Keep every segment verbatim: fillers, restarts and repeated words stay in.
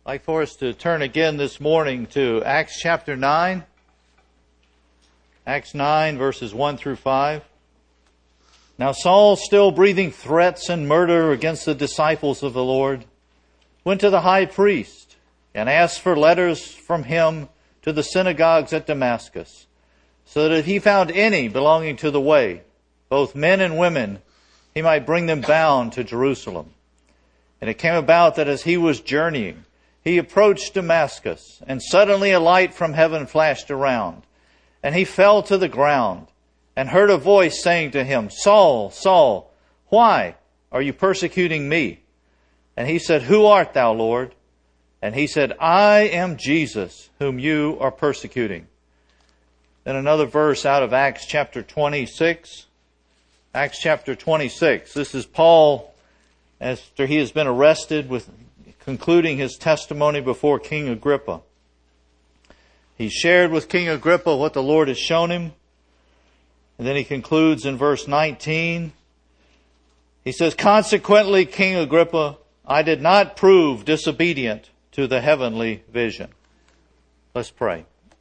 I'd like for us to turn again this morning to Acts chapter nine. Acts nine, verses one through five. Now Saul, still breathing threats and murder against the disciples of the Lord, went to the high priest and asked for letters from him to the synagogues at Damascus, so that if he found any belonging to the way, both men and women, he might bring them bound to Jerusalem. And it came about that as he was journeying, he approached Damascus, and suddenly a light from heaven flashed around. And he fell to the ground, and heard a voice saying to him, Saul, Saul, why are you persecuting me? And he said, Who art thou, Lord? And he said, I am Jesus, whom you are persecuting. Then another verse out of Acts chapter twenty-six. Acts chapter twenty-six. This is Paul, after he has been arrested, with concluding his testimony before King Agrippa. He shared with King Agrippa what the Lord has shown him. And then he concludes in verse nineteen. He says, Consequently, King Agrippa, I did not prove disobedient to the heavenly vision. Let's pray.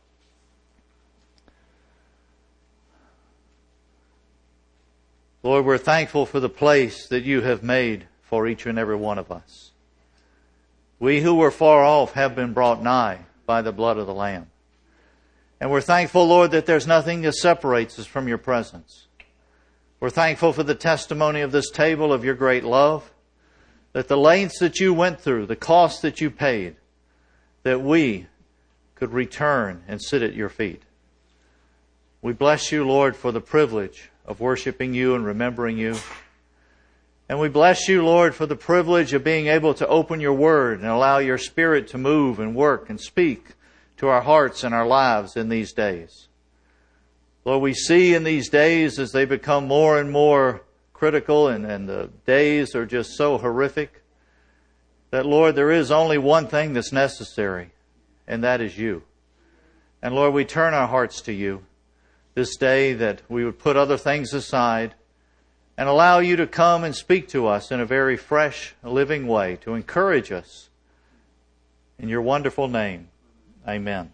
Lord, we're thankful for the place that you have made for each and every one of us. We who were far off have been brought nigh by the blood of the Lamb. And we're thankful, Lord, that there's nothing that separates us from your presence. We're thankful for the testimony of this table of your great love, that the lengths that you went through, the cost that you paid, that we could return and sit at your feet. We bless you, Lord, for the privilege of worshiping you and remembering you. And we bless you, Lord, for the privilege of being able to open your word and allow your Spirit to move and work and speak to our hearts and our lives in these days. Lord, we see in these days as they become more and more critical and, and the days are just so horrific, that, Lord, there is only one thing that's necessary, and that is you. And, Lord, we turn our hearts to you this day, that we would put other things aside and allow you to come and speak to us in a very fresh, living way to encourage us. In your wonderful name, amen.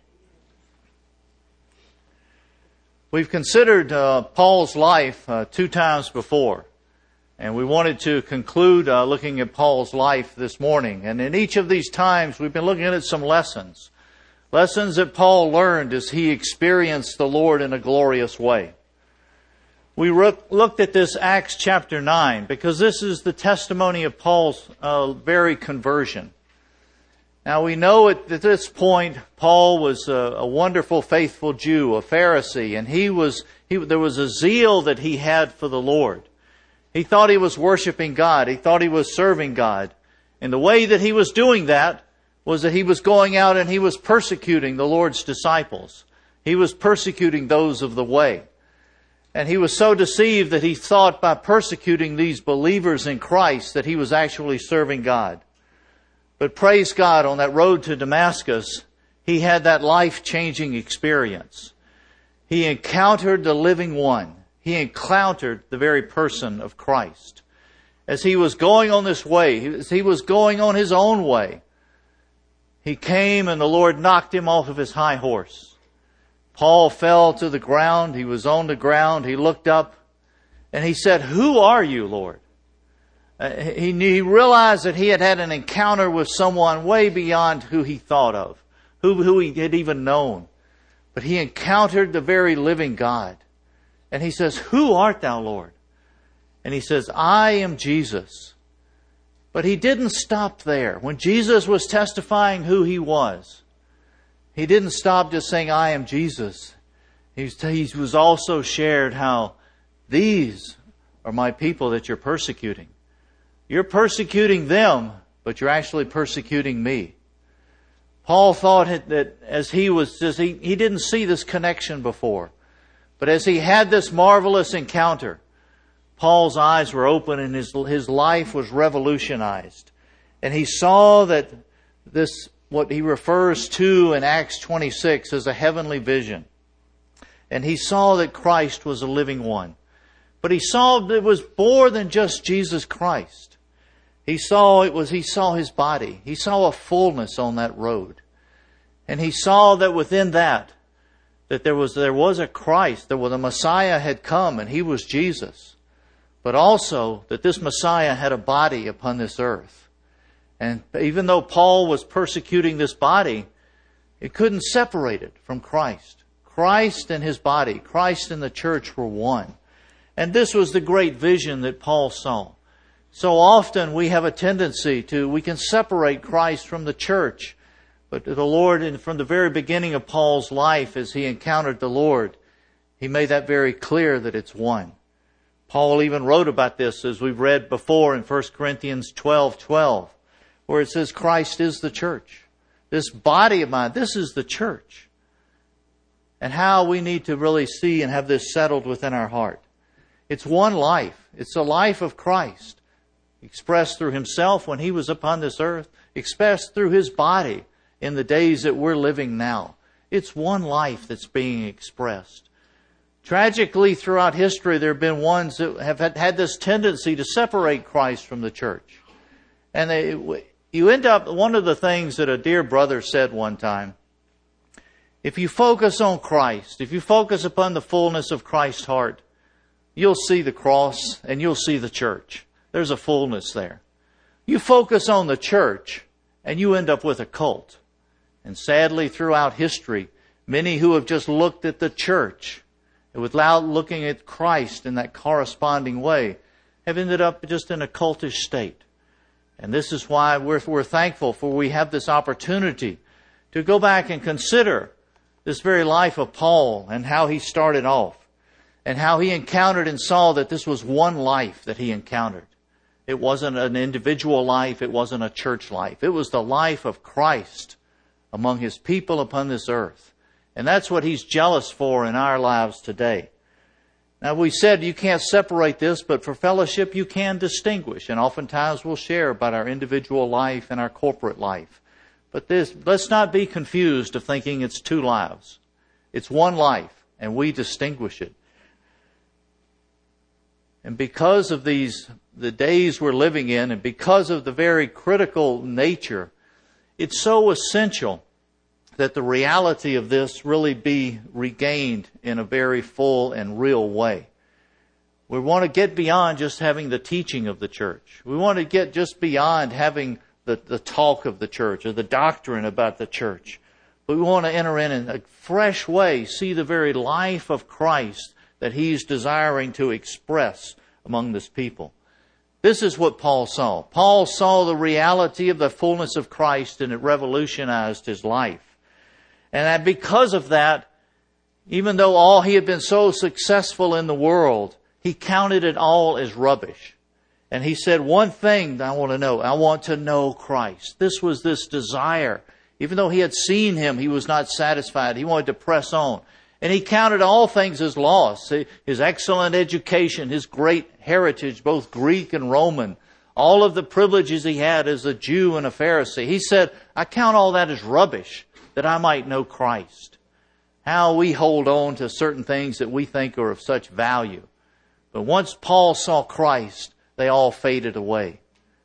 We've considered uh, Paul's life uh, two times before, and we wanted to conclude uh, looking at Paul's life this morning. And in each of these times, we've been looking at some lessons. Lessons that Paul learned as he experienced the Lord in a glorious way. We looked at this Acts chapter nine because this is the testimony of Paul's uh, very conversion. Now we know at this point Paul was a, a wonderful, faithful Jew, a Pharisee, and he was he, there was a zeal that he had for the Lord. He thought he was worshiping God. He thought he was serving God. And the way that he was doing that was that he was going out and he was persecuting the Lord's disciples. He was persecuting those of the way. And he was so deceived that he thought by persecuting these believers in Christ that he was actually serving God. But praise God, on that road to Damascus, he had that life-changing experience. He encountered the living one. He encountered the very person of Christ. As he was going on this way, as he was going on his own way, he came and the Lord knocked him off of his high horse. Paul fell to the ground. He was on the ground. He looked up and he said, Who are you, Lord? Uh, he, he realized that he had had an encounter with someone way beyond who he thought of, who, who he had even known. But he encountered the very living God. And he says, Who art thou, Lord? And he says, I am Jesus. But he didn't stop there. When Jesus was testifying who he was, he didn't stop just saying, I am Jesus. He was also shared how these are my people that you're persecuting. You're persecuting them, but you're actually persecuting me. Paul thought that as he was, just, he, he didn't see this connection before. But as he had this marvelous encounter, Paul's eyes were open and his, his life was revolutionized. And he saw that this, what he refers to in Acts twenty-six as a heavenly vision. And he saw that Christ was a living one. But he saw that it was more than just Jesus Christ. He saw it was, he saw his body. He saw a fullness on that road. And he saw that within that, that there was, there was a Christ, that the Messiah had come and he was Jesus. But also that this Messiah had a body upon this earth. And even though Paul was persecuting this body, it couldn't separate it from Christ. Christ and his body, Christ and the church were one. And this was the great vision that Paul saw. So often we have a tendency to, we can separate Christ from the church. But the Lord, and from the very beginning of Paul's life, as he encountered the Lord, he made that very clear that it's one. Paul even wrote about this, as we've read before in First Corinthians twelve twelve, where it says Christ is the church. This body of mine, this is the church. And how we need to really see and have this settled within our heart. It's one life. It's the life of Christ, expressed through himself when he was upon this earth, expressed through his body in the days that we're living now. It's one life that's being expressed. Tragically, throughout history, there have been ones that have had this tendency to separate Christ from the church. And they, you end up, one of the things that a dear brother said one time, if you focus on Christ, if you focus upon the fullness of Christ's heart, you'll see the cross and you'll see the church. There's a fullness there. You focus on the church and you end up with a cult. And sadly, throughout history, many who have just looked at the church without looking at Christ in that corresponding way have ended up just in a cultish state. And this is why we're, we're thankful for we have this opportunity to go back and consider this very life of Paul and how he started off and how he encountered and saw that this was one life that he encountered. It wasn't an individual life. It wasn't a church life. It was the life of Christ among his people upon this earth. And that's what he's jealous for in our lives today. Now, we said you can't separate this, but for fellowship you can distinguish. And oftentimes we'll share about our individual life and our corporate life. But this, let's not be confused of thinking it's two lives. It's one life, and we distinguish it. And because of these, the days we're living in, and because of the very critical nature, it's so essential that the reality of this really be regained in a very full and real way. We want to get beyond just having the teaching of the church. We want to get just beyond having the, the talk of the church or the doctrine about the church. But we want to enter in in a fresh way, see the very life of Christ that he's desiring to express among this people. This is what Paul saw. Paul saw the reality of the fullness of Christ, and it revolutionized his life. And that because of that, even though all he had been so successful in the world, he counted it all as rubbish. And he said, one thing I want to know, I want to know Christ. This was this desire. Even though he had seen him, he was not satisfied. He wanted to press on. And he counted all things as loss. His excellent education, his great heritage, both Greek and Roman, all of the privileges he had as a Jew and a Pharisee. He said, I count all that as rubbish, that I might know Christ. How we hold on to certain things that we think are of such value. But once Paul saw Christ, they all faded away.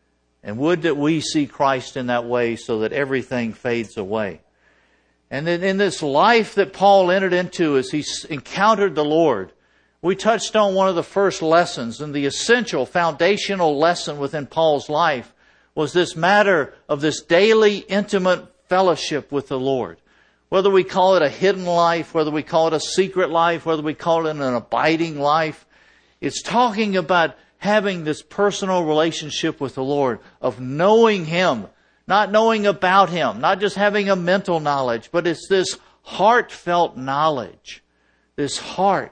And would that we see Christ in that way so that everything fades away. And then in this life that Paul entered into as he encountered the Lord, we touched on one of the first lessons, and the essential foundational lesson within Paul's life was this matter of this daily intimate fellowship with the Lord. Whether we call it a hidden life, whether we call it a secret life, whether we call it an abiding life, it's talking about having this personal relationship with the Lord, of knowing Him, not knowing about Him, not just having a mental knowledge, but it's this heartfelt knowledge, this heart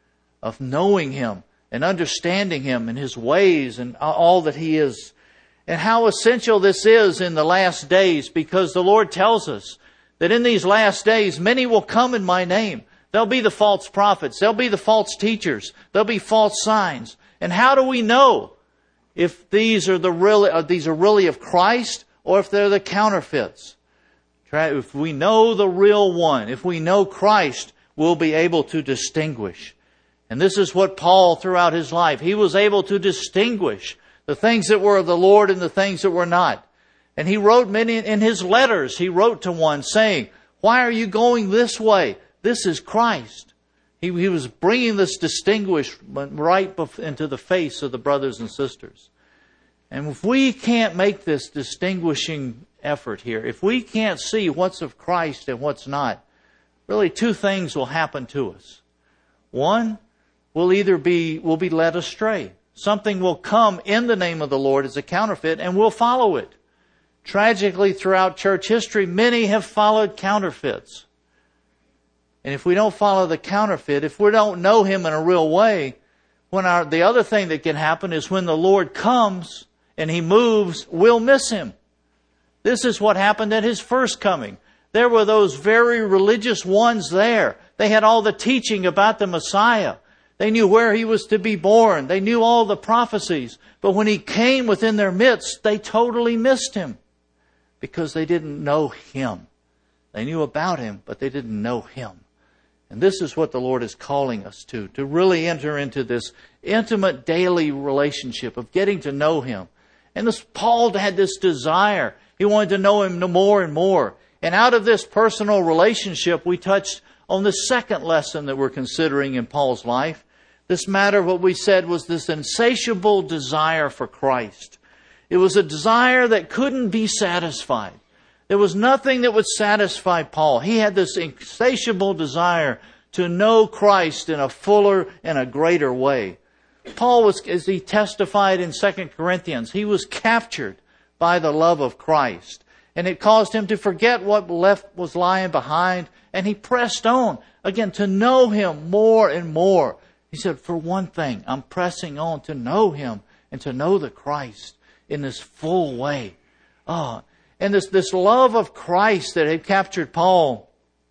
of knowing Him and understanding Him and His ways and all that He is. And how essential this is in the last days, because the Lord tells us that in these last days, many will come in my name. There'll be the false prophets. There'll be the false teachers. There'll be false signs. And how do we know if these are the really, uh, these are really of Christ or if they're the counterfeits? If we know the real one, if we know Christ, we'll be able to distinguish. And this is what Paul, throughout his life, he was able to distinguish The things that were of the Lord and the things that were not. And he wrote many in his letters. He wrote to one saying, why are you going this way? This is Christ. He, he was bringing this distinguishment right into the face of the brothers and sisters. And if we can't make this distinguishing effort here, if we can't see what's of Christ and what's not, really two things will happen to us. One, we'll either be, we'll be led astray. Something will come in the name of the Lord as a counterfeit and we'll follow it. Tragically, throughout church history, many have followed counterfeits. And if we don't follow the counterfeit, if we don't know Him in a real way, when our, the other thing that can happen is when the Lord comes and He moves, we'll miss Him. This is what happened at His first coming. There were those very religious ones there. They had all the teaching about the Messiah. They knew where He was to be born. They knew all the prophecies. But when He came within their midst, they totally missed Him because they didn't know Him. They knew about Him, but they didn't know Him. And this is what the Lord is calling us to, to really enter into this intimate daily relationship of getting to know Him. And this Paul had this desire. He wanted to know Him more and more. And out of this personal relationship, we touched on the second lesson that we're considering in Paul's life. This matter, what we said, was this insatiable desire for Christ. It was a desire that couldn't be satisfied. There was nothing that would satisfy Paul. He had this insatiable desire to know Christ in a fuller and a greater way. Paul was, as he testified in Second Corinthians, he was captured by the love of Christ. And it caused him to forget what left was lying behind. And he pressed on, again, to know Him more and more. He said, for one thing, I'm pressing on to know Him and to know the Christ in this full way. Oh, and this, this love of Christ that had captured Paul.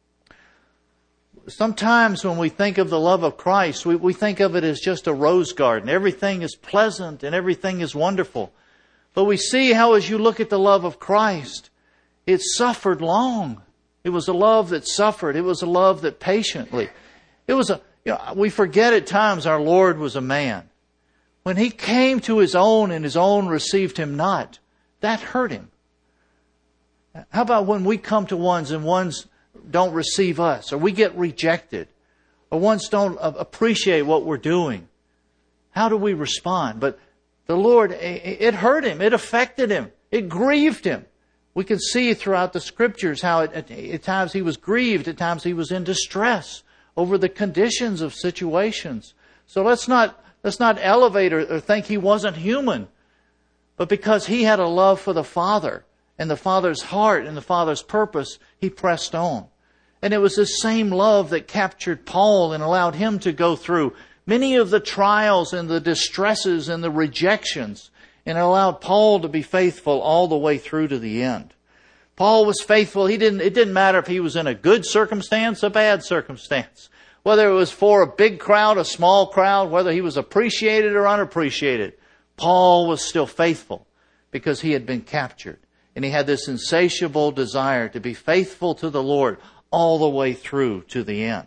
Sometimes when we think of the love of Christ, we, we think of it as just a rose garden. Everything is pleasant and everything is wonderful. But we see how as you look at the love of Christ, it suffered long. It was a love that suffered. It was a love that patiently. It was a, you know, we forget at times our Lord was a man. When He came to His own and His own received Him not, that hurt Him. How about when we come to ones and ones don't receive us, or we get rejected, or ones don't appreciate what we're doing? How do we respond? But the Lord, it hurt Him. It affected Him. It grieved Him. We can see throughout the Scriptures how it, at, at times He was grieved, at times He was in distress over the conditions of situations. So let's not let's not elevate or, or think He wasn't human. But because He had a love for the Father and the Father's heart and the Father's purpose, He pressed on. And it was this same love that captured Paul and allowed him to go through many of the trials and the distresses and the rejections, and allowed Paul to be faithful all the way through to the end. Paul was faithful. He didn't, it didn't matter if he was in a good circumstance, a bad circumstance. Whether it was for a big crowd, a small crowd, whether he was appreciated or unappreciated. Paul was still faithful because he had been captured. And he had this insatiable desire to be faithful to the Lord all the way through to the end.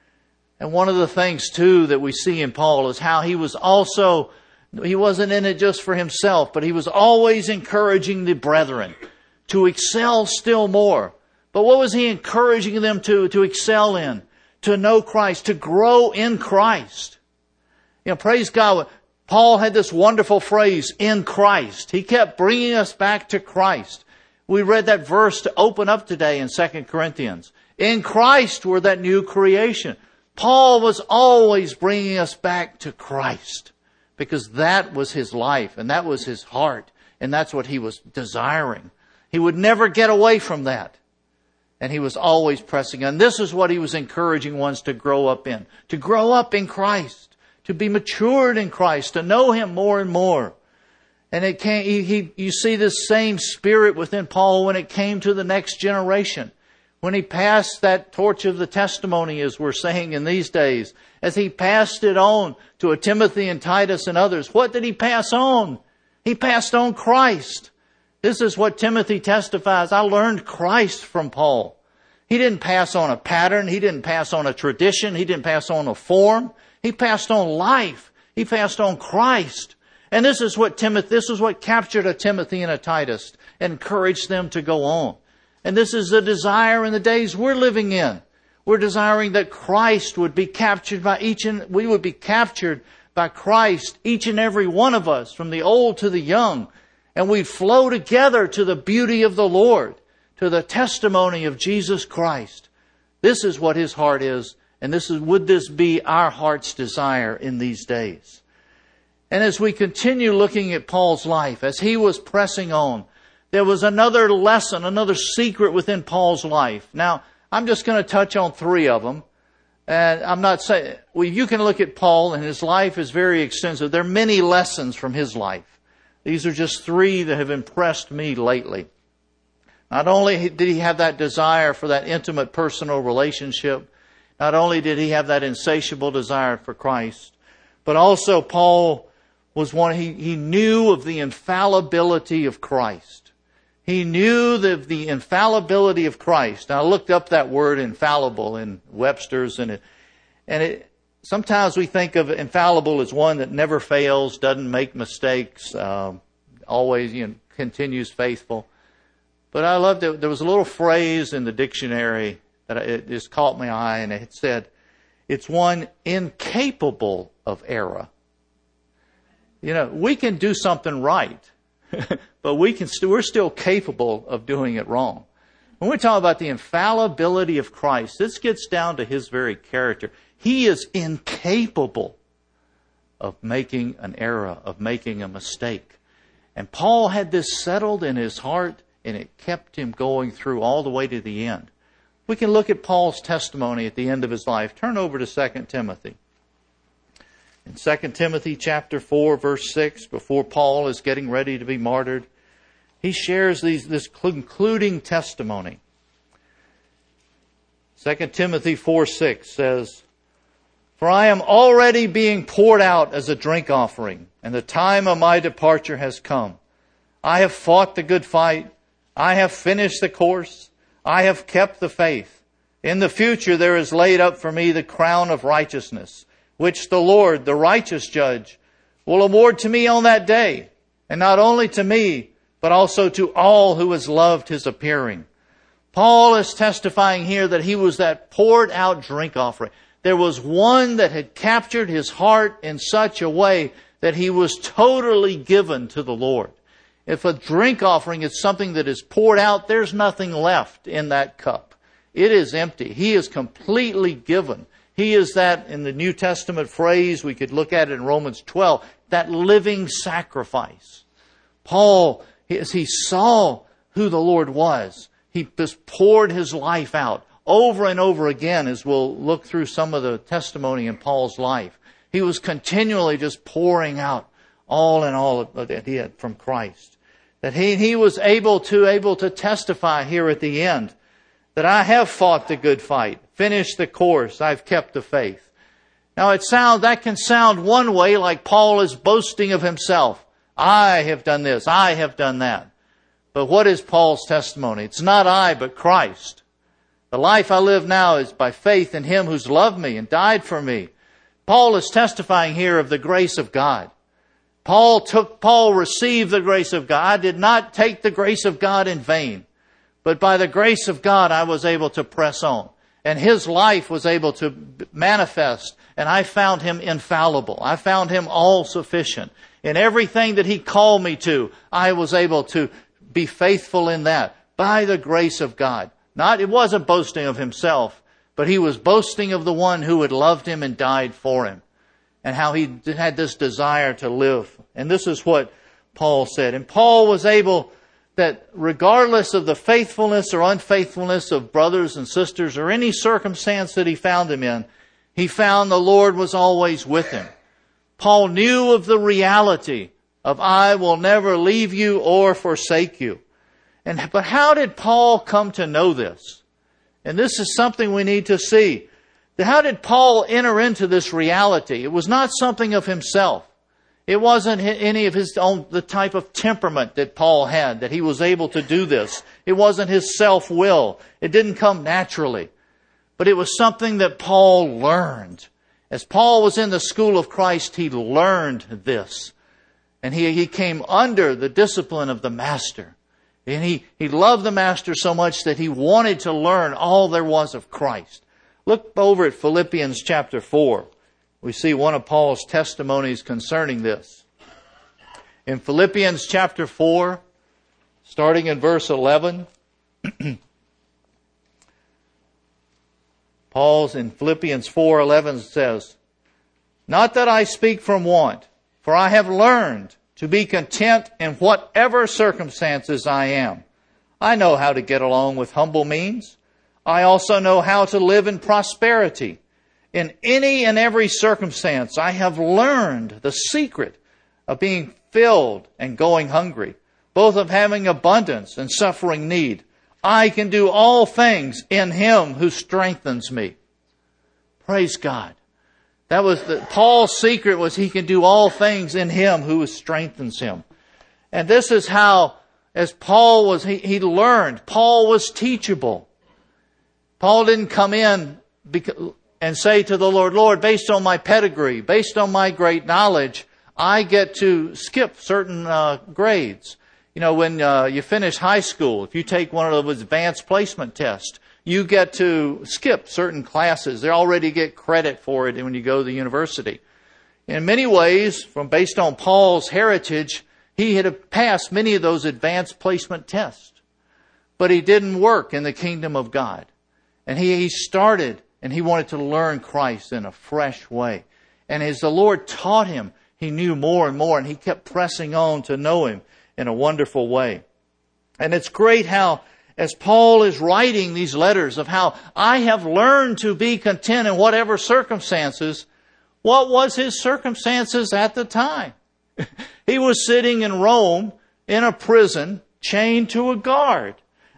And one of the things, too, that we see in Paul is how he was also, he wasn't in it just for himself, but he was always encouraging the brethren to excel still more. But what was he encouraging them to, to excel in? To know Christ, to grow in Christ. You know, praise God. Paul had this wonderful phrase, in Christ. He kept bringing us back to Christ. We read that verse to open up today in Second Corinthians. In Christ we're that new creation. Paul was always bringing us back to Christ because that was his life and that was his heart and that's what he was desiring. He would never get away from that. And he was always pressing on. This is what he was encouraging ones to grow up in. To grow up in Christ. To be matured in Christ. To know Him more and more. And it came, he, he, you see this same spirit within Paul when it came to the next generation. When he passed that torch of the testimony, as we're saying in these days. As he passed it on to a Timothy and Titus and others. What did he pass on? He passed on Christ. This is what Timothy testifies. I learned Christ from Paul. He didn't pass on a pattern. He didn't pass on a tradition. He didn't pass on a form. He passed on life. He passed on Christ. And this is what Timothy, this is what captured a Timothy and a Titus, encouraged them to go on. And this is the desire in the days we're living in. We're desiring that Christ would be captured by each and, we would be captured by Christ, each and every one of us, from the old to the young. And we'd flow together to the beauty of the Lord, to the testimony of Jesus Christ. This is what His heart is. And this is, would this be our heart's desire in these days? And as we continue looking at Paul's life, as he was pressing on, there was another lesson, another secret within Paul's life. Now, I'm just going to touch on three of them. And I'm not saying, well, you can look at Paul and his life is very extensive. There are many lessons from his life. These are just three that have impressed me lately. Not only did he have that desire for that intimate personal relationship, not only did he have that insatiable desire for Christ, but also Paul was one, he, he knew of the infallibility of Christ. He knew the, the infallibility of Christ. Now, I looked up that word infallible in Webster's, and it, and it, sometimes we think of infallible as one that never fails, doesn't make mistakes, um, always, you know, continues faithful. But I loved it. There was a little phrase in the dictionary that it just caught my eye, and it said, it's one incapable of error. You know, we can do something right, but we can st- we're still capable of doing it wrong. When we talk about the infallibility of Christ, this gets down to His very character. He is incapable of making an error, of making a mistake. And Paul had this settled in his heart, and it kept him going through all the way to the end. We can look at Paul's testimony at the end of his life. Turn over to Second Timothy. In Second Timothy chapter four, verse six, before Paul is getting ready to be martyred, he shares these, this concluding testimony. Second Timothy four six says, "For I am already being poured out as a drink offering, and the time of my departure has come. I have fought the good fight. I have finished the course. I have kept the faith. In the future there is laid up for me the crown of righteousness, which the Lord, the righteous judge, will award to me on that day, and not only to me, but also to all who has loved His appearing." Paul is testifying here that he was that poured out drink offering. There was one that had captured his heart in such a way that he was totally given to the Lord. If a drink offering is something that is poured out, there's nothing left in that cup. It is empty. He is completely given. He is that, in the New Testament phrase, we could look at it in Romans twelve, that living sacrifice. Paul, as he saw who the Lord was, he just poured his life out over and over again, as we'll look through some of the testimony in Paul's life. He was continually just pouring out all in all that he had from Christ. That he, he was able to, able to testify here at the end that I have fought the good fight, finished the course, I've kept the faith. Now it sound, that can sound one way, like Paul is boasting of himself. I have done this, I have done that. But what is Paul's testimony? It's not I, but Christ. The life I live now is by faith in Him who's loved me and died for me. Paul is testifying here of the grace of God. Paul took, Paul received the grace of God. I did not take the grace of God in vain. But by the grace of God, I was able to press on. And his life was able to manifest. And I found him infallible. I found him all sufficient. In everything that he called me to, I was able to be faithful in that. By the grace of God. Not, it wasn't boasting of himself, but he was boasting of the one who had loved him and died for him. And how he had this desire to live. And this is what Paul said. And Paul was able, that regardless of the faithfulness or unfaithfulness of brothers and sisters or any circumstance that he found him in, he found the Lord was always with him. Paul knew of the reality of I will never leave you or forsake you. And but how did Paul come to know this? And this is something we need to see. How did Paul enter into this reality? It was not something of himself. It wasn't any of his own, the type of temperament that Paul had, that he was able to do this. It wasn't his self-will. It didn't come naturally. But it was something that Paul learned. As Paul was in the school of Christ, he learned this. And he, he came under the discipline of the Master. And he, he loved the Master so much that he wanted to learn all there was of Christ. Look over at Philippians chapter four. We see one of Paul's testimonies concerning this. In Philippians chapter four, starting in verse eleven, Paul's in Philippians four eleven says, "Not that I speak from want, for I have learned to be content in whatever circumstances I am. I know how to get along with humble means. I also know how to live in prosperity. In any and every circumstance, I have learned the secret of being filled and going hungry, both of having abundance and suffering need. I can do all things in Him who strengthens me." Praise God. That was the, Paul's secret was he can do all things in Him who strengthens him. And this is how, as Paul was, he, he learned. Paul was teachable. Paul didn't come in and say to the Lord, "Lord, based on my pedigree, based on my great knowledge, I get to skip certain uh, grades." You know, when uh, you finish high school, if you take one of those advanced placement tests, you get to skip certain classes. They already get credit for it when you go to the university. In many ways, from based on Paul's heritage, he had passed many of those advanced placement tests. But he didn't work in the kingdom of God. And he, he started, and he wanted to learn Christ in a fresh way. And as the Lord taught him, he knew more and more, and he kept pressing on to know Him in a wonderful way. And it's great how, as Paul is writing these letters of how I have learned to be content in whatever circumstances, what was his circumstances at the time? He was sitting in Rome in a prison, chained to a guard.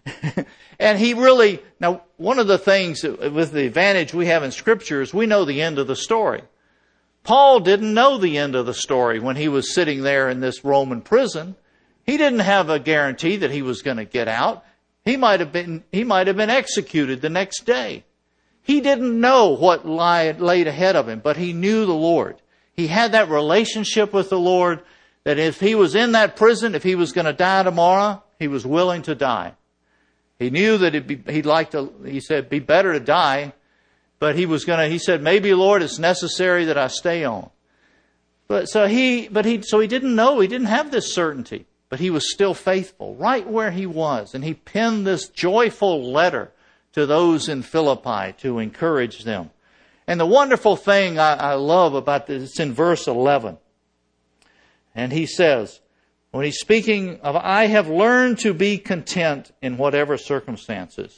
And he really, now one of the things with the advantage we have in Scripture is we know the end of the story. Paul didn't know the end of the story when he was sitting there in this Roman prison. He didn't have a guarantee that he was going to get out. He might have been, he might have been executed the next day. He didn't know what lied, laid ahead of him, but he knew the Lord. He had that relationship with the Lord that if he was in that prison, if he was going to die tomorrow, he was willing to die. He knew that it'd be, he'd like to, he said, be better to die, but he was going to, he said, maybe Lord, it's necessary that I stay on. But so he, but he, so he didn't know, he didn't have this certainty. But he was still faithful right where he was. And he penned this joyful letter to those in Philippi to encourage them. And the wonderful thing I, I love about this, it's in verse eleven. And he says, when he's speaking of, I have learned to be content in whatever circumstances.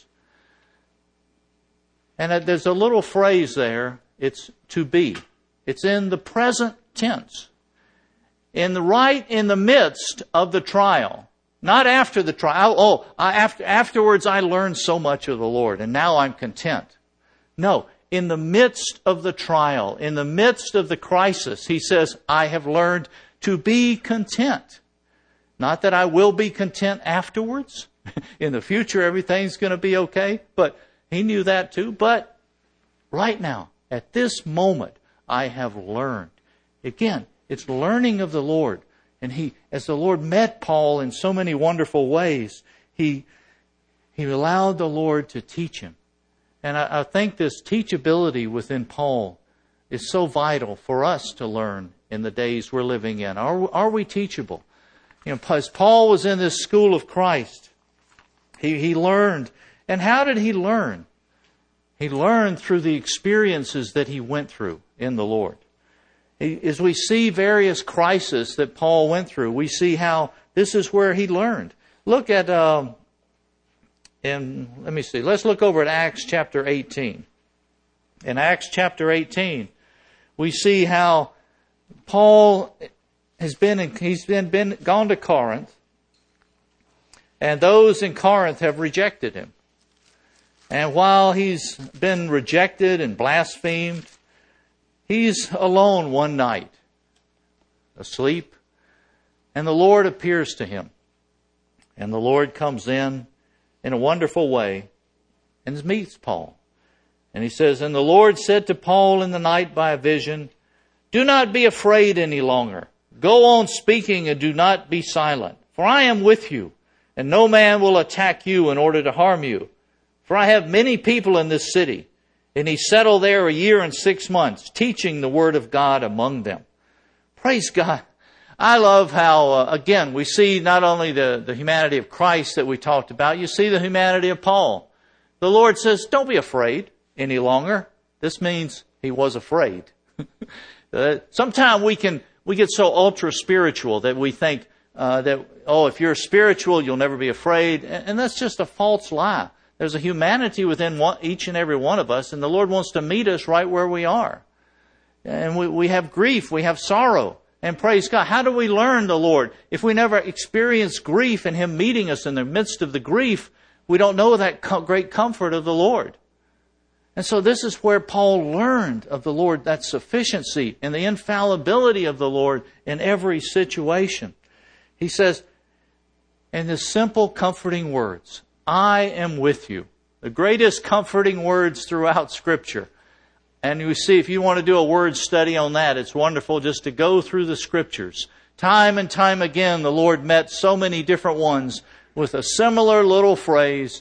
And there's a little phrase there, it's to be. It's in the present tense. In the right in the midst of the trial, not after the trial. Oh, I, after, afterwards I learned so much of the Lord, and now I'm content. No, in the midst of the trial, in the midst of the crisis, he says, I have learned to be content. Not that I will be content afterwards. In the future, everything's going to be okay. But he knew that too. But right now, at this moment, I have learned. Again, it's learning of the Lord. And he, as the Lord met Paul in so many wonderful ways, he, he allowed the Lord to teach him. And I, I think this teachability within Paul is so vital for us to learn in the days we're living in. Are, are we teachable? You know, as Paul was in this school of Christ, he, he learned. And how did he learn? He learned through the experiences that he went through in the Lord. As we see various crises that Paul went through, we see how this is where he learned. Look at, um, in, let me see, let's look over at Acts chapter eighteen. In Acts chapter eighteen, we see how Paul has been, in, he's been, been gone to Corinth, and those in Corinth have rejected him. And while he's been rejected and blasphemed, he's alone one night, asleep, and the Lord appears to him. And the Lord comes in in a wonderful way and meets Paul. And he says, and the Lord said to Paul in the night by a vision, do not be afraid any longer. Go on speaking and do not be silent, for I am with you, and no man will attack you in order to harm you. For I have many people in this city. And he settled there a year and six months, teaching the word of God among them. Praise God. I love how, uh, again, we see not only the, the humanity of Christ that we talked about, you see the humanity of Paul. The Lord says, don't be afraid any longer. This means he was afraid. uh, Sometimes we can, we get so ultra spiritual that we think uh, that, oh, if you're spiritual, you'll never be afraid. And, and that's just a false lie. There's a humanity within one, each and every one of us, and the Lord wants to meet us right where we are. And we, we have grief, we have sorrow. And praise God, how do we learn the Lord? If we never experience grief and Him meeting us in the midst of the grief, we don't know that great comfort of the Lord. And so this is where Paul learned of the Lord, that sufficiency and the infallibility of the Lord in every situation. He says, in the simple, comforting words, I am with you. The greatest comforting words throughout Scripture. And you see, if you want to do a word study on that, it's wonderful just to go through the Scriptures. Time and time again, the Lord met so many different ones with a similar little phrase,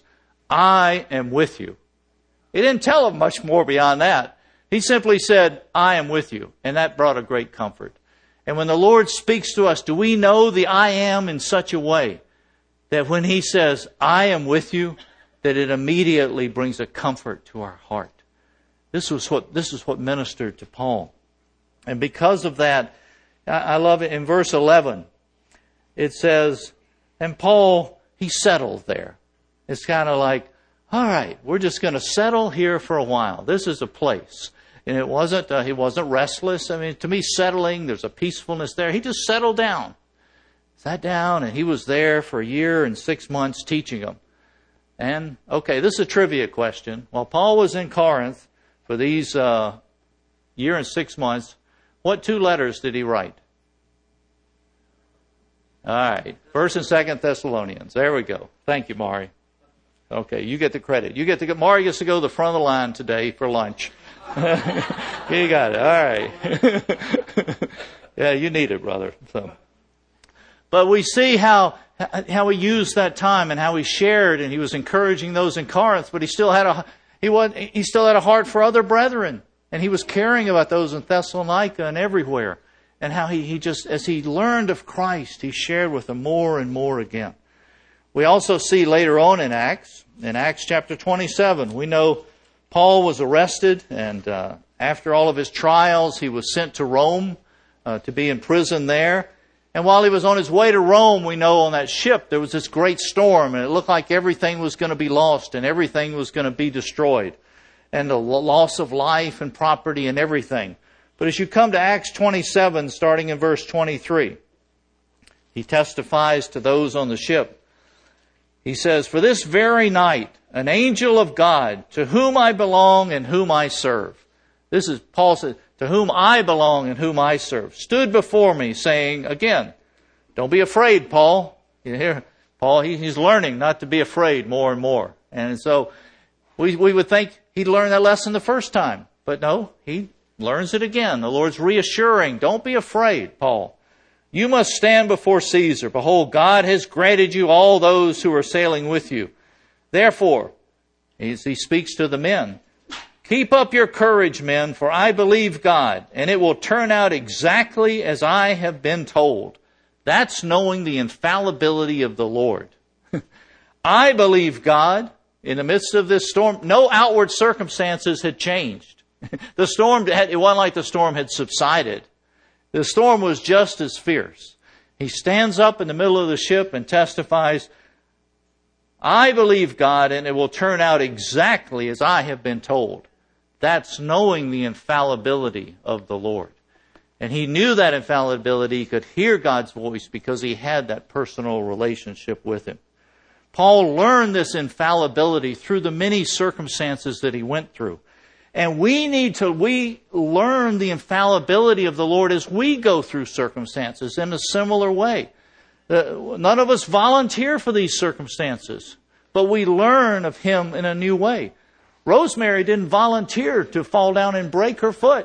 I am with you. He didn't tell them much more beyond that. He simply said, I am with you. And that brought a great comfort. And when the Lord speaks to us, do we know the I am in such a way that when He says, I am with you, that it immediately brings a comfort to our heart. This was what, this is what ministered to Paul. And because of that, I love it in verse eleven. It says, and Paul, he settled there. It's kind of like, all right, we're just going to settle here for a while. This is a place. And it wasn't, uh, he wasn't restless. I mean, to me, settling, there's a peacefulness there. He just settled down. Sat down, and he was there for a year and six months teaching them. And, okay, this is a trivia question. While Paul was in Corinth for these uh, year and six months, what two letters did he write? All right, First and Second Thessalonians. There we go. Thank you, Mari. Okay, you get the credit. You get to get, Mari gets to go to the front of the line today for lunch. You got it. All right. Yeah, you need it, brother. So. But we see how how he used that time and how he shared, and he was encouraging those in Corinth. But he still had a he was he still had a heart for other brethren, and he was caring about those in Thessalonica and everywhere. And how he, he just as he learned of Christ, he shared with them more and more again. We also see later on in Acts, in Acts chapter twenty-seven, we know Paul was arrested, and uh, after all of his trials, he was sent to Rome uh, to be in prison there. And while he was on his way to Rome, we know on that ship there was this great storm, and it looked like everything was going to be lost and everything was going to be destroyed. And the loss of life and property and everything. But as you come to Acts twenty-seven, starting in verse twenty-three, he testifies to those on the ship. He says, for this very night, an angel of God, to whom I belong and whom I serve. This is, Paul says, to whom I belong and whom I serve, stood before me saying, again, don't be afraid, Paul. You hear, Paul, he, he's learning not to be afraid more and more. And so we, we would think he'd learned that lesson the first time. But no, he learns it again. The Lord's reassuring, don't be afraid, Paul. You must stand before Caesar. Behold, God has granted you all those who are sailing with you. Therefore, as he speaks to the men, keep up your courage, men, for I believe God, and it will turn out exactly as I have been told. That's knowing the infallibility of the Lord. I believe God in the midst of this storm. No outward circumstances had changed. The storm, it wasn't like the storm had subsided. The storm was just as fierce. He stands up in the middle of the ship and testifies, I believe God, and it will turn out exactly as I have been told. That's knowing the infallibility of the Lord. And he knew that infallibility. He could hear God's voice because he had that personal relationship with Him. Paul learned this infallibility through the many circumstances that he went through. And we need to, we learn the infallibility of the Lord as we go through circumstances in a similar way. Uh, none of us volunteer for these circumstances, but we learn of Him in a new way. Rosemary didn't volunteer to fall down and break her foot.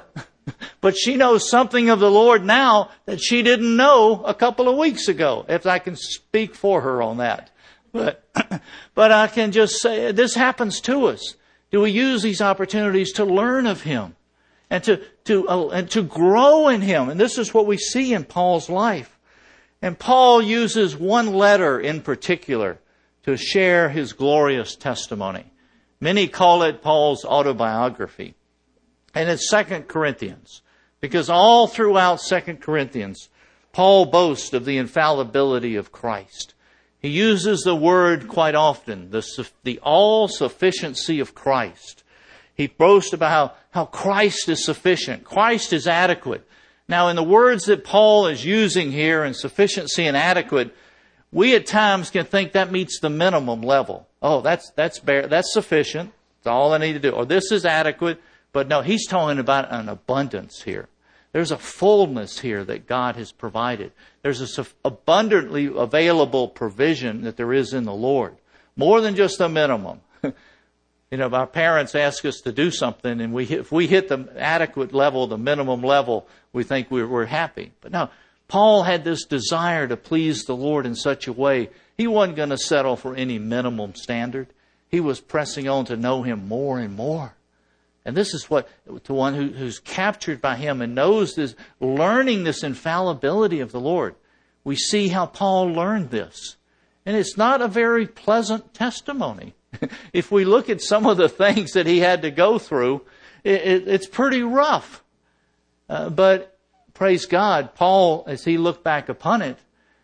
But she knows something of the Lord now that she didn't know a couple of weeks ago, if I can speak for her on that. But, but I can just say, this happens to us. Do we use these opportunities to learn of Him and to, to, uh, and to grow in Him? And this is what we see in Paul's life. And Paul uses one letter in particular to share his glorious testimony. Many call it Paul's autobiography. And it's Second Corinthians. Because all throughout Second Corinthians, Paul boasts of the infallibility of Christ. He uses the word quite often, the, the all-sufficiency of Christ. He boasts about how, how Christ is sufficient. Christ is adequate. Now, in the words that Paul is using here in sufficiency and adequate, we at times can think that meets the minimum level. Oh, that's, that's, bare, that's sufficient. That's all I need to do. Or this is adequate. But no, he's talking about an abundance here. There's a fullness here that God has provided. There's an abundantly available provision that there is in the Lord. More than just the minimum. You know, our parents ask us to do something, and we if we hit the adequate level, the minimum level, we think we're, we're happy. But no, Paul had this desire to please the Lord in such a way. He wasn't going to settle for any minimum standard. He was pressing on to know Him more and more. And this is what, to one who, who's captured by Him and knows this, learning this infallibility of the Lord. We see how Paul learned this. And it's not a very pleasant testimony. If we look at some of the things that he had to go through, it, it, it's pretty rough. Uh, but praise God, Paul, as he looked back upon it,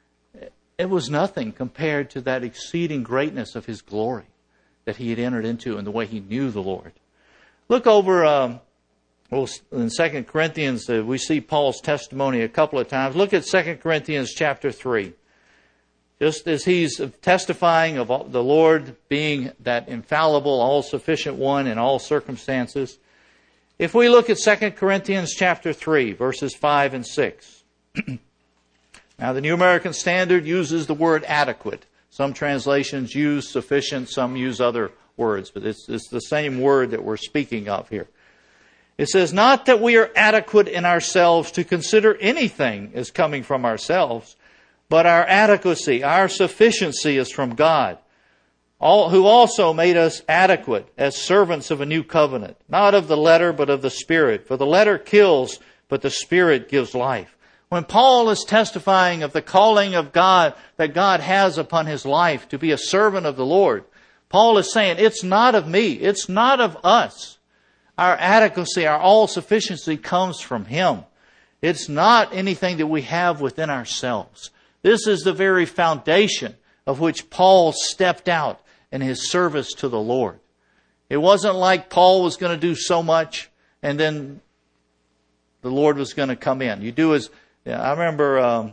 it was nothing compared to that exceeding greatness of his glory that he had entered into and the way he knew the Lord. Look over um, well, in Second Corinthians, uh, we see Paul's testimony a couple of times. Look at Second Corinthians chapter three. Just as he's testifying of the Lord being that infallible, all-sufficient one in all circumstances. If we look at Second Corinthians chapter three, verses five and six. Now, the New American Standard uses the word adequate. Some translations use sufficient, some use other words, but it's, it's the same word that we're speaking of here. It says, not that we are adequate in ourselves to consider anything as coming from ourselves, but our adequacy, our sufficiency is from God, all, who also made us adequate as servants of a new covenant, not of the letter, but of the Spirit. For the letter kills, but the Spirit gives life. When Paul is testifying of the calling of God that God has upon his life to be a servant of the Lord, Paul is saying, it's not of me. It's not of us. Our adequacy, our all-sufficiency comes from Him. It's not anything that we have within ourselves. This is the very foundation of which Paul stepped out in his service to the Lord. It wasn't like Paul was going to do so much and then the Lord was going to come in. You do as, I remember, um,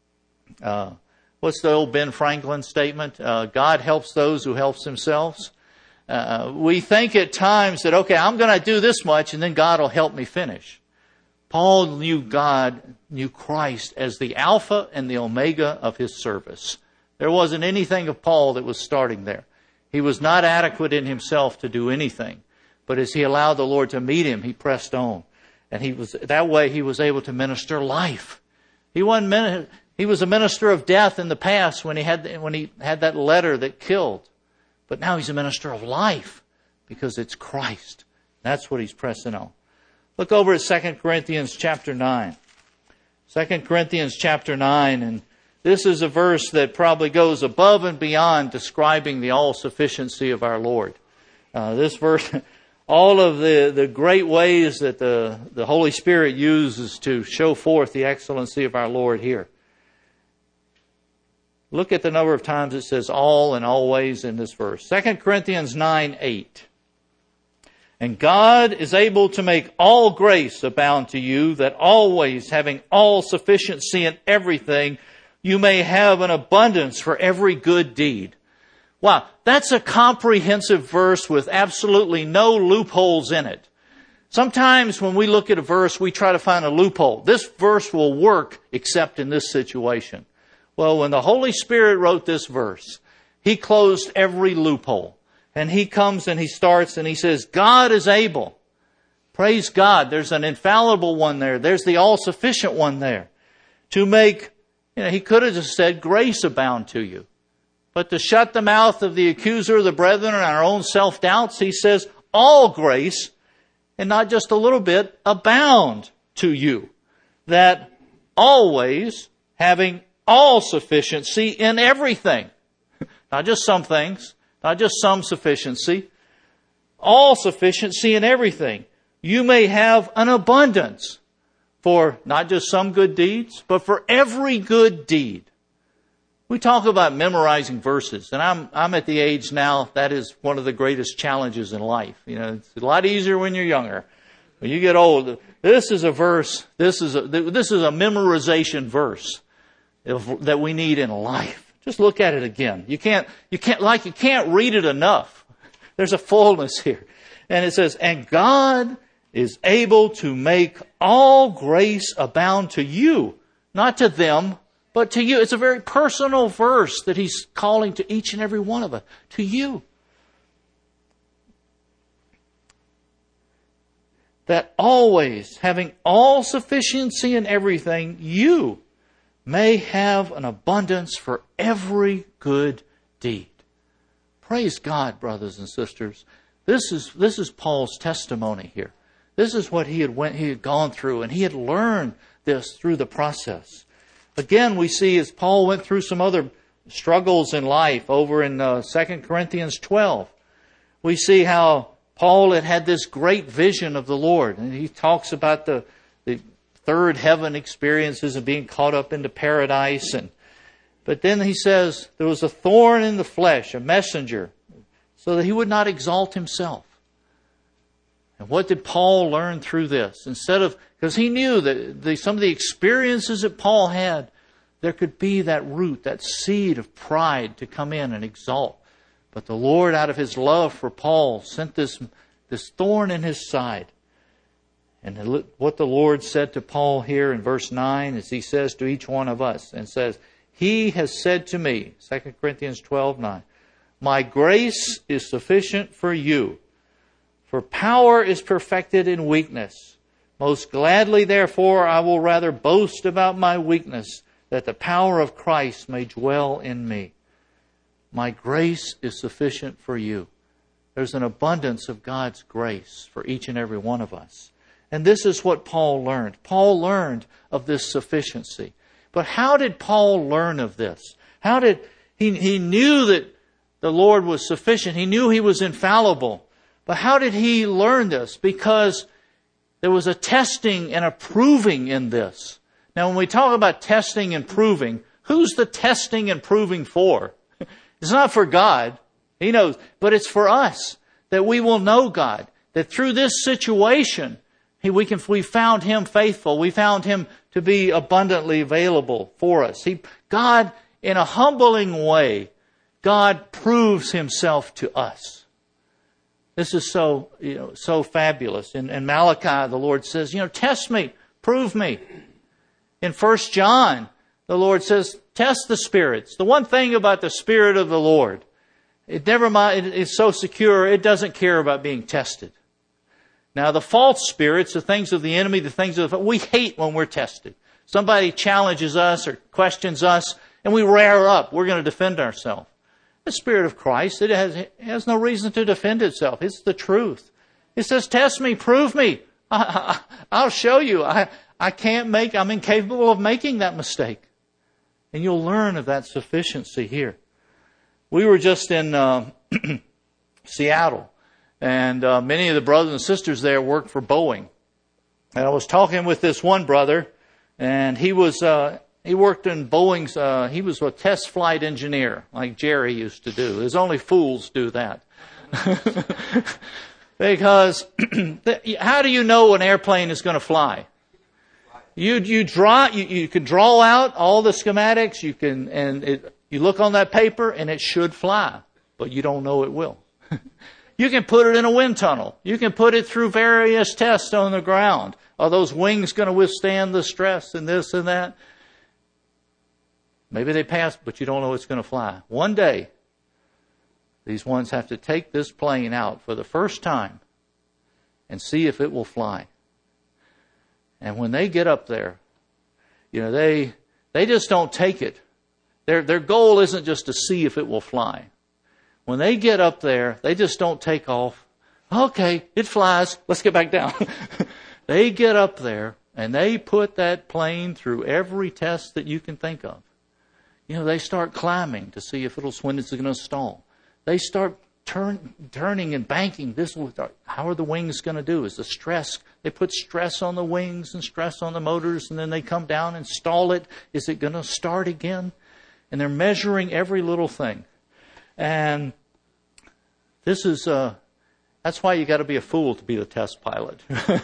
uh, what's the old Ben Franklin statement? Uh, God helps those who helps themselves. Uh, we think at times that, okay, I'm going to do this much and then God will help me finish. Paul knew God, knew Christ as the Alpha and the Omega of his service. There wasn't anything of Paul that was starting there. He was not adequate in himself to do anything. But as he allowed the Lord to meet him, he pressed on. And he was that way he was able to minister life. He wasn't he was a minister of death in the past when he had when he had that letter that killed. But now he's a minister of life because it's Christ. That's what he's pressing on. Look over at Second Corinthians chapter nine. Second Corinthians chapter nine, and this is a verse that probably goes above and beyond describing the all-sufficiency of our Lord. Uh, this verse, all of the, the great ways that the, the Holy Spirit uses to show forth the excellency of our Lord here. Look at the number of times it says all and always in this verse. Second Corinthians nine eight. And God is able to make all grace abound to you, that always, having all sufficiency in everything, you may have an abundance for every good deed. Wow, that's a comprehensive verse with absolutely no loopholes in it. Sometimes when we look at a verse, we try to find a loophole. This verse will work except in this situation. Well, when the Holy Spirit wrote this verse, He closed every loophole. And he comes and he starts and he says, God is able. Praise God. There's an infallible one there. There's the all-sufficient one there. To make, you know, he could have just said, grace abound to you. But to shut the mouth of the accuser of the brethren and our own self-doubts, he says, all grace, and not just a little bit, abound to you. That always having all sufficiency in everything. Not just some things, not just some sufficiency. All sufficiency in everything. You may have an abundance for not just some good deeds, but for every good deed. We talk about memorizing verses, and I'm I'm at the age now that is one of the greatest challenges in life. You know, it's a lot easier when you're younger. When you get old, this is a verse. This is a this is a memorization verse that we need in life. Just look at it again. You can't you can't like you can't read it enough. There's a fullness here, and it says, "And God is able to make all grace abound to you," not to them, but to you. It's a very personal verse that he's calling to each and every one of us, to you. That always, having all sufficiency in everything, you may have an abundance for every good deed. Praise God, brothers and sisters. This is this is Paul's testimony here. This is what he had went he had gone through, and he had learned this through the process. Again, we see as Paul went through some other struggles in life over in uh, Second Corinthians twelve. We see how Paul had had this great vision of the Lord, and he talks about the, the third heaven experiences and being caught up into paradise. And but then he says there was a thorn in the flesh, a messenger, so that he would not exalt himself. And what did Paul learn through this? Instead of, because he knew that the, some of the experiences that Paul had, there could be that root, that seed of pride to come in and exalt. But the Lord, out of His love for Paul, sent this, this thorn in his side. And what the Lord said to Paul here in verse nine is He says to each one of us, and says, He has said to me, Second Corinthians twelve nine, my grace is sufficient for you, for power is perfected in weakness. Most gladly, therefore, I will rather boast about my weakness, that the power of Christ may dwell in me. My grace is sufficient for you. There's an abundance of God's grace for each and every one of us. And this is what Paul learned. Paul learned of this sufficiency. But how did Paul learn of this? How did he, he knew that the Lord was sufficient. He knew He was infallible. But how did he learn this? Because there was a testing and a proving in this. Now, when we talk about testing and proving, who's the testing and proving for? It's not for God. He knows. But it's for us, that we will know God. That through this situation, he, we can, we found Him faithful. We found Him to be abundantly available for us. He, God, in a humbling way, God proves Himself to us. This is so, you know, so fabulous. In, in Malachi, the Lord says, you know, test me, prove me. In First John, the Lord says, test the spirits. The one thing about the Spirit of the Lord, it never mind, it's so secure, it doesn't care about being tested. Now, the false spirits, the things of the enemy, the things of the, we hate when we're tested. Somebody challenges us or questions us, and we rear up. We're going to defend ourselves. The Spirit of Christ, it has, it has no reason to defend itself. It's the truth. It says, test me, prove me. I, I, I'll show you. I, I can't make, I'm incapable of making that mistake. And you'll learn of that sufficiency here. We were just in uh, Seattle, and uh, many of the brothers and sisters there worked for Boeing. And I was talking with this one brother, and he was... Uh, He worked in Boeing's, uh, he was a test flight engineer, like Jerry used to do. There's only fools do that. Because, how do you know an airplane is going to fly? You, you draw, you, you can draw out all the schematics, you can, and it, you look on that paper and it should fly, but you don't know it will. You can put it in a wind tunnel. You can put it through various tests on the ground. Are those wings going to withstand the stress and this and that? Maybe they pass, but you don't know it's going to fly. One day, these ones have to take this plane out for the first time and see if it will fly. And when they get up there, you know, they they just don't take it. Their their goal isn't just to see if it will fly. When they get up there, they just don't take off. Okay, it flies. Let's get back down. They get up there and they put that plane through every test that you can think of. You know, they start climbing to see if it'll when it's going to stall. They start turn, turning and banking. This how are the wings going to do? Is the stress? They put stress on the wings and stress on the motors, and then they come down and stall it. Is it going to start again? And they're measuring every little thing. And this is uh, that's why you got to be a fool to be the test pilot.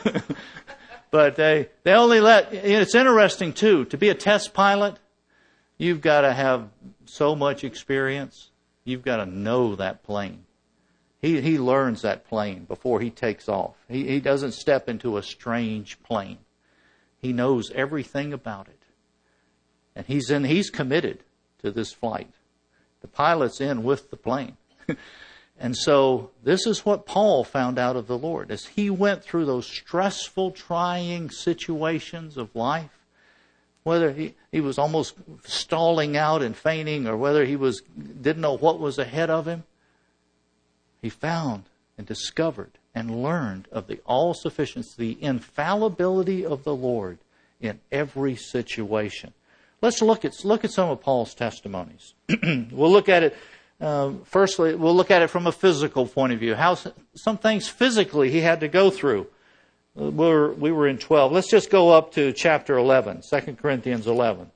But they they only let. It's interesting too to be a test pilot. You've got to have so much experience. You've got to know that plane. He he learns that plane before he takes off. He he doesn't step into a strange plane. He knows everything about it, and he's in. He's committed to this flight. The pilot's in with the plane. And so this is what Paul found out of the Lord. As he went through those stressful, trying situations of life, whether he, he was almost stalling out and fainting, or whether he was didn't know what was ahead of him, he found and discovered and learned of the all-sufficiency, the infallibility of the Lord in every situation. Let's look at look at some of Paul's testimonies. We'll look at it. Uh, firstly, we'll look at it from a physical point of view. How some things physically he had to go through. Uh, we're, we were in twelve. Let's just go up to chapter eleven, Second Corinthians eleven.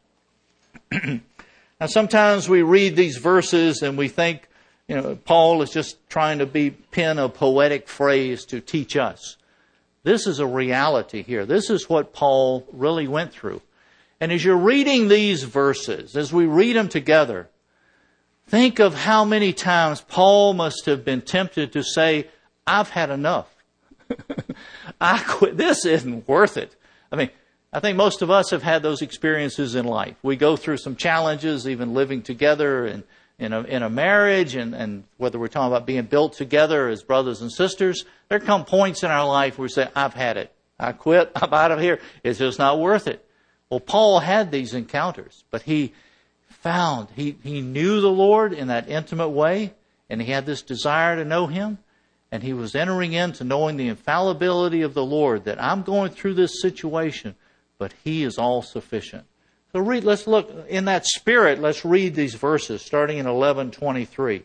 Now, sometimes we read these verses and we think, you know, Paul is just trying to be pen a poetic phrase to teach us. This is a reality here. This is what Paul really went through. And as you're reading these verses, as we read them together, think of how many times Paul must have been tempted to say, I've had enough. I quit. This isn't worth it. I mean, I think most of us have had those experiences in life. We go through some challenges, even living together and in a, in a marriage, and, and whether we're talking about being built together as brothers and sisters, there come points in our life where we say, I've had it. I quit. I'm out of here. It's just not worth it. Well, Paul had these encounters, but he found, he, he knew the Lord in that intimate way, and he had this desire to know Him, and he was entering into knowing the infallibility of the Lord, that I'm going through this situation, but He is all sufficient. So read, let's look, in that spirit, let's read these verses, starting in eleven twenty-three.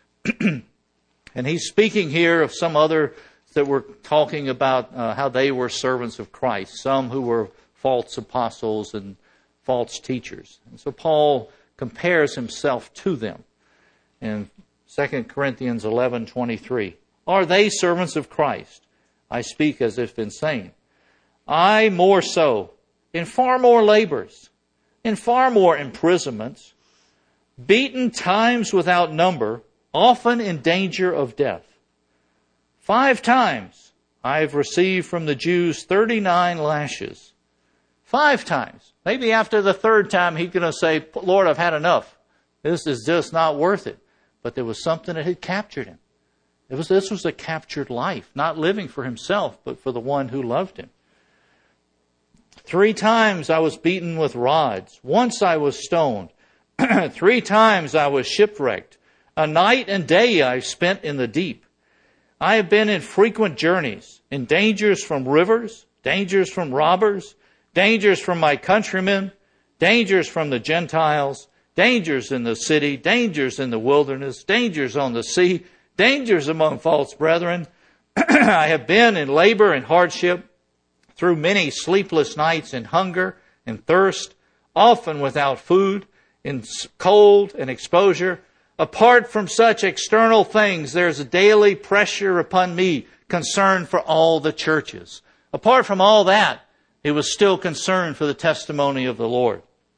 And he's speaking here of some other that were talking about uh, how they were servants of Christ, some who were false apostles and false teachers. And so Paul compares himself to them in Second Corinthians eleven twenty-three. Are they servants of Christ? I speak as if insane. I more so, in far more labors, in far more imprisonments, beaten times without number, often in danger of death. Five times I have received from the Jews thirty-nine lashes. Five times. Maybe after the third time he's going to say, Lord, I've had enough. This is just not worth it. But there was something that had captured him. It was, this was a captured life, not living for himself, but for the one who loved him. Three times I was beaten with rods. Once I was stoned. Three times I was shipwrecked. A night and day I spent in the deep. I have been in frequent journeys, in dangers from rivers, dangers from robbers, dangers from my countrymen, dangers from the Gentiles, dangers in the city, dangers in the wilderness, dangers on the sea, dangers among false brethren. I have been in labor and hardship, through many sleepless nights in hunger and thirst, often without food, in cold and exposure. Apart from such external things, there's a daily pressure upon me, concern for all the churches. Apart from all that, he was still concerned for the testimony of the Lord.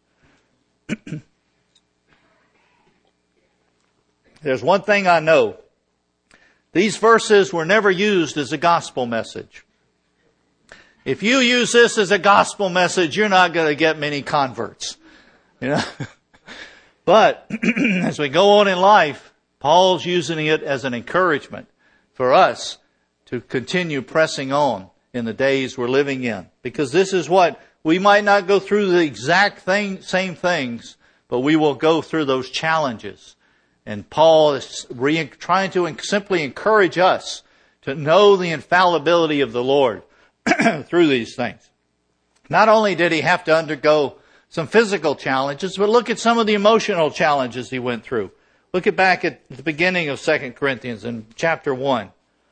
There's one thing I know. These verses were never used as a gospel message. If you use this as a gospel message, you're not going to get many converts. You know? But as we go on in life, Paul's using it as an encouragement for us to continue pressing on in the days we're living in. Because this is what, we might not go through the exact thing, same things, but we will go through those challenges. And Paul is re- trying to simply encourage us to know the infallibility of the Lord through these things. Not only did he have to undergo some physical challenges, but look at some of the emotional challenges he went through. Look at back at the beginning of Second Corinthians in chapter one.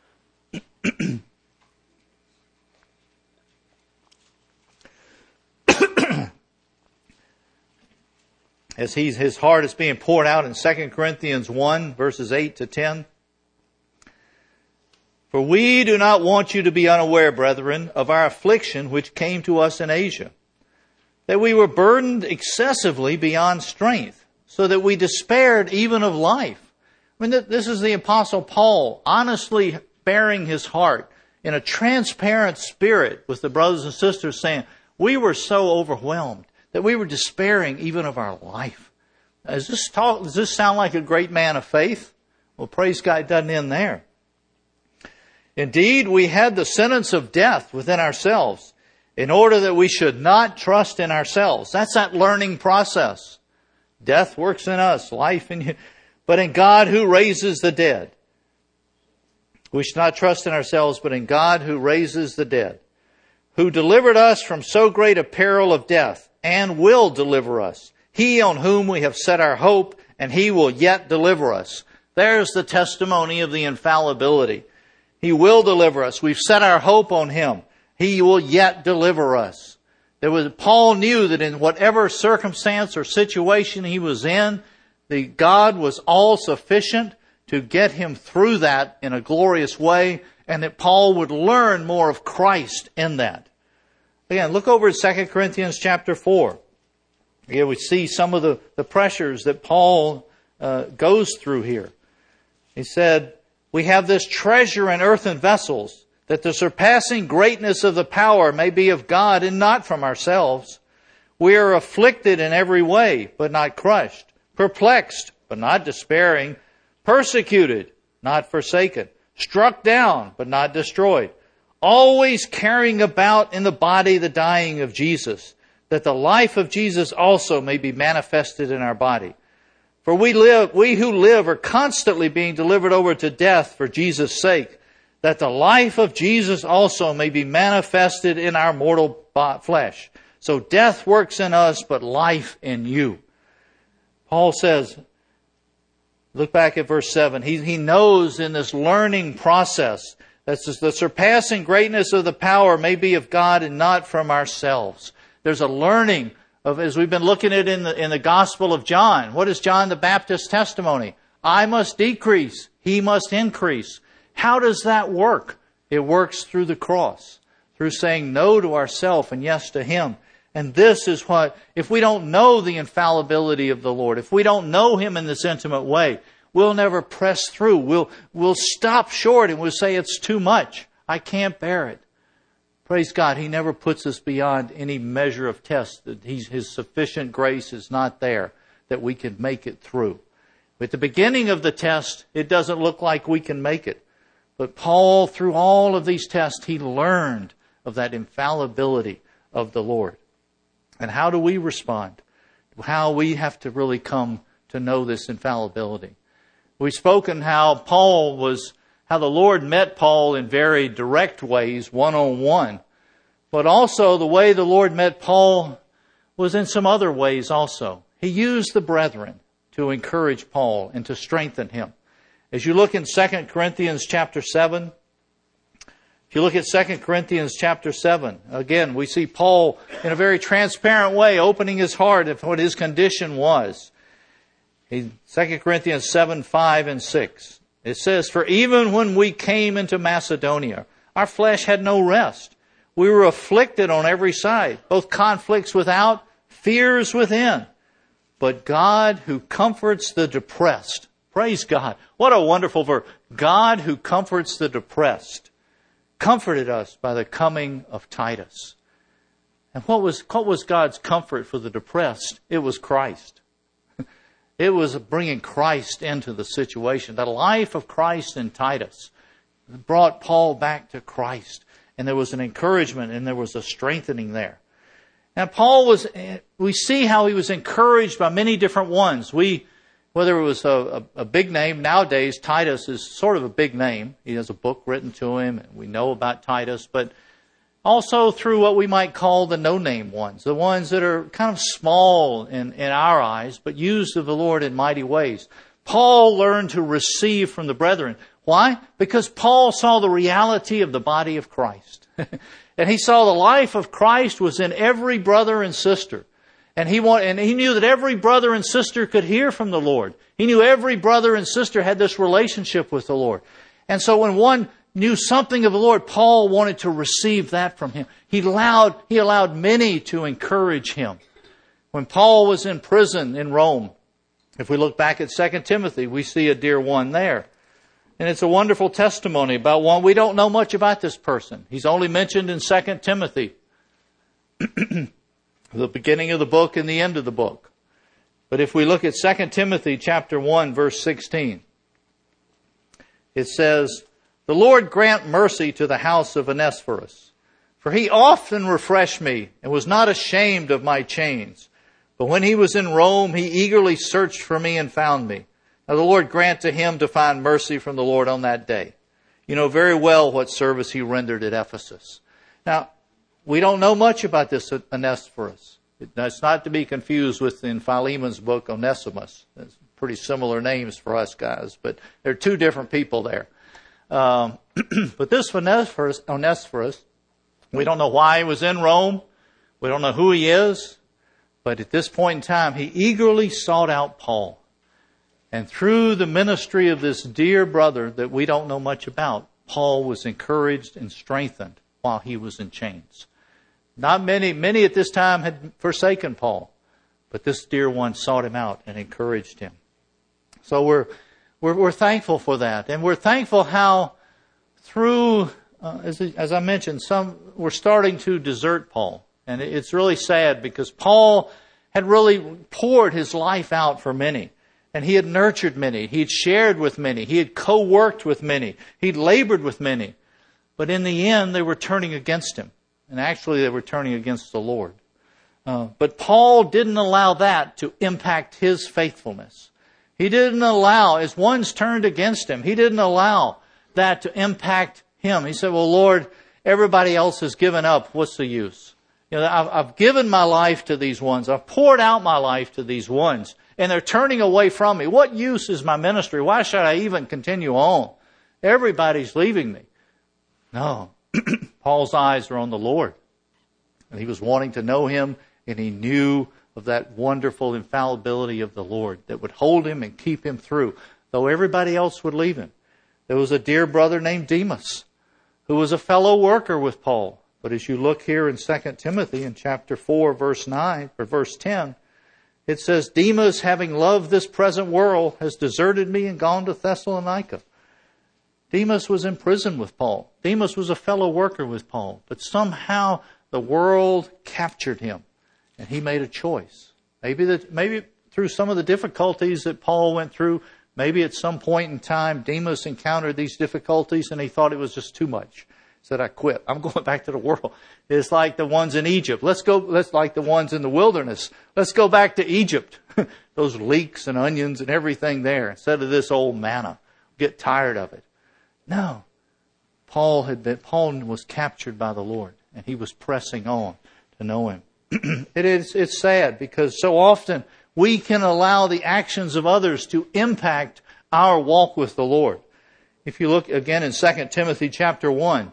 As he's, his heart is being poured out in Second Corinthians one, verses eight to ten. For we do not want you to be unaware, brethren, of our affliction which came to us in Asia, that we were burdened excessively beyond strength, so that we despaired even of life. I mean, this is the Apostle Paul honestly bearing his heart in a transparent spirit with the brothers and sisters, saying, we were so overwhelmed that we were despairing even of our life. Does this talk, does this sound like a great man of faith? Well, praise God, it doesn't end there. Indeed, we had the sentence of death within ourselves, in order that we should not trust in ourselves. That's that learning process. Death works in us, life in you, but in God who raises the dead. We should not trust in ourselves, but in God who raises the dead, who delivered us from so great a peril of death, and will deliver us. He on whom we have set our hope, and He will yet deliver us. There's the testimony of the infallibility. He will deliver us. We've set our hope on Him. He will yet deliver us. There was, Paul knew that in whatever circumstance or situation he was in, the God was all sufficient to get him through that in a glorious way, and that Paul would learn more of Christ in that. Again, look over at Second Corinthians chapter four. Here we see some of the, the pressures that Paul uh, goes through here. He said, we have this treasure in earthen vessels, that the surpassing greatness of the power may be of God and not from ourselves. We are afflicted in every way, but not crushed, perplexed, but not despairing, persecuted, not forsaken, struck down, but not destroyed, always carrying about in the body the dying of Jesus, that the life of Jesus also may be manifested in our body. For we live, we who live are constantly being delivered over to death for Jesus' sake, that the life of Jesus also may be manifested in our mortal flesh. So death works in us, but life in you. Paul says, look back at verse seven. He, he knows in this learning process that the surpassing greatness of the power may be of God and not from ourselves. There's a learning of, as we've been looking at in the, in the Gospel of John. What is John the Baptist's testimony? I must decrease, He must increase. How does that work? It works through the cross, through saying no to ourselves and yes to Him. And this is what, if we don't know the infallibility of the Lord, if we don't know Him in this intimate way, we'll never press through. We'll, we'll stop short and we'll say it's too much. I can't bear it. Praise God, He never puts us beyond any measure of test. That He's, His sufficient grace is not there that we can make it through. At the beginning of the test, it doesn't look like we can make it. But Paul, through all of these tests, he learned of that infallibility of the Lord. And how do we respond? How we have to really come to know this infallibility. We've spoken how Paul was, how the Lord met Paul in very direct ways, one-on-one. But also the way the Lord met Paul was in some other ways also. He used the brethren to encourage Paul and to strengthen him. As you look in Second Corinthians chapter seven, if you look at Second Corinthians chapter seven, again, we see Paul in a very transparent way opening his heart of what his condition was. In Second Corinthians seven, five and six, it says, for even when we came into Macedonia, our flesh had no rest. We were afflicted on every side, both conflicts without, fears within. But God who comforts the depressed, praise God. What a wonderful verse. God who comforts the depressed comforted us by the coming of Titus. And what was, what was God's comfort for the depressed? It was Christ. It was bringing Christ into the situation. The life of Christ in Titus brought Paul back to Christ. And there was an encouragement and there was a strengthening there. Now Paul was, we see how he was encouraged by many different ones. We, whether it was a, a, a big name, nowadays Titus is sort of a big name. He has a book written to him and we know about Titus, but also through what we might call the no-name ones, the ones that are kind of small in, in our eyes, but used of the Lord in mighty ways. Paul learned to receive from the brethren. Why? Because Paul saw the reality of the body of Christ. And he saw the life of Christ was in every brother and sister. And he want, and he knew that every brother and sister could hear from the Lord. He knew every brother and sister had this relationship with the Lord. And so when one knew something of the Lord, Paul wanted to receive that from him. He allowed, he allowed many to encourage him. When Paul was in prison in Rome, if we look back at Second Timothy, we see a dear one there. And it's a wonderful testimony about one. We don't know much about this person. He's only mentioned in Second Timothy, the beginning of the book and the end of the book. But if we look at Second Timothy chapter one, verse sixteen, it says, "The Lord grant mercy to the house of Onesiphorus, for he often refreshed me and was not ashamed of my chains. But when he was in Rome, he eagerly searched for me and found me. Now the Lord grant to him to find mercy from the Lord on that day." You know very well what service he rendered at Ephesus. Now, we don't know much about this Onesiphorus. It's not to be confused with in Philemon's book, Onesimus. It's pretty similar names for us guys, but there are two different people there. Um, but this Onesiphorus, Onesiphorus, we don't know why he was in Rome. We don't know who he is. But at this point in time, he eagerly sought out Paul. And through the ministry of this dear brother that we don't know much about, Paul was encouraged and strengthened while he was in chains. Not many, many at this time had forsaken Paul, but this dear one sought him out and encouraged him. So we're we're, we're thankful for that, and we're thankful how through, uh, as as I mentioned, some were starting to desert Paul, and it's really sad because Paul had really poured his life out for many. And he had nurtured many. He had shared with many. He had co-worked with many. He'd labored with many. But in the end, they were turning against him. And actually, they were turning against the Lord. Uh, but Paul didn't allow that to impact his faithfulness. He didn't allow, as one's turned against him, he didn't allow that to impact him. He said, well, Lord, everybody else has given up. What's the use? You know, I've, I've given my life to these ones. I've poured out my life to these ones. And they're turning away from me. What use is my ministry? Why should I even continue on? Everybody's leaving me. No. Paul's eyes are on the Lord. And he was wanting to know him, and he knew of that wonderful infallibility of the Lord that would hold him and keep him through, though everybody else would leave him. There was a dear brother named Demas, who was a fellow worker with Paul. But as you look here in Second Timothy in chapter four, verse nine, or verse ten, it says, "Demas, having loved this present world, has deserted me and gone to Thessalonica." Demas was in prison with Paul. Demas was a fellow worker with Paul. But somehow the world captured him, and he made a choice. Maybe that, maybe through some of the difficulties that Paul went through, maybe at some point in time Demas encountered these difficulties and he thought it was just too much. He said, I quit. I'm going back to the world. It's like the ones in Egypt. Let's go, let's like the ones in the wilderness. Let's go back to Egypt. Those leeks and onions and everything there instead of this old manna. Get tired of it. No. Paul had been, Paul was captured by the Lord and he was pressing on to know him. It is, it's sad because so often we can allow the actions of others to impact our walk with the Lord. If you look again in Second Timothy chapter one,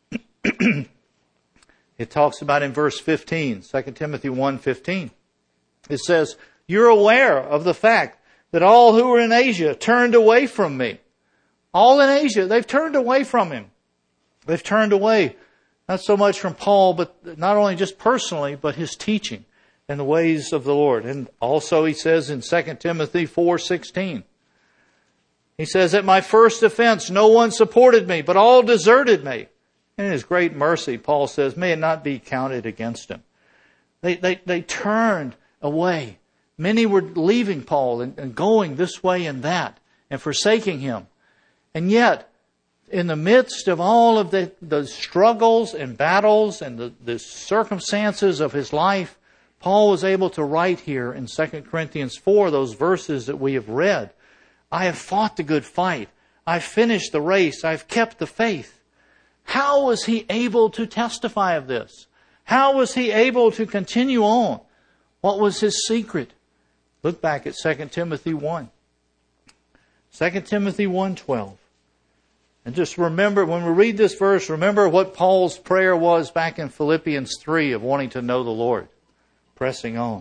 it talks about in verse fifteen, Second Timothy one fifteen. It says, "You're aware of the fact that all who are in Asia turned away from me." All in Asia, they've turned away from him. They've turned away, not so much from Paul, but not only just personally, but his teaching and the ways of the Lord. And also he says in Second Timothy four sixteen, he says, "At my first offense, no one supported me, but all deserted me. In his great mercy," Paul says, "may it not be counted against him." They, they, they turned away. Many were leaving Paul and, and going this way and that and forsaking him. And yet, in the midst of all of the, the struggles and battles and the, the circumstances of his life, Paul was able to write here in Second Corinthians four, those verses that we have read. I have fought the good fight. I've finished the race. I've kept the faith. How was he able to testify of this? How was he able to continue on? What was his secret? Look back at Second Timothy one. Second Timothy one twelve. And just remember, when we read this verse, remember what Paul's prayer was back in Philippians three of wanting to know the Lord. Pressing on.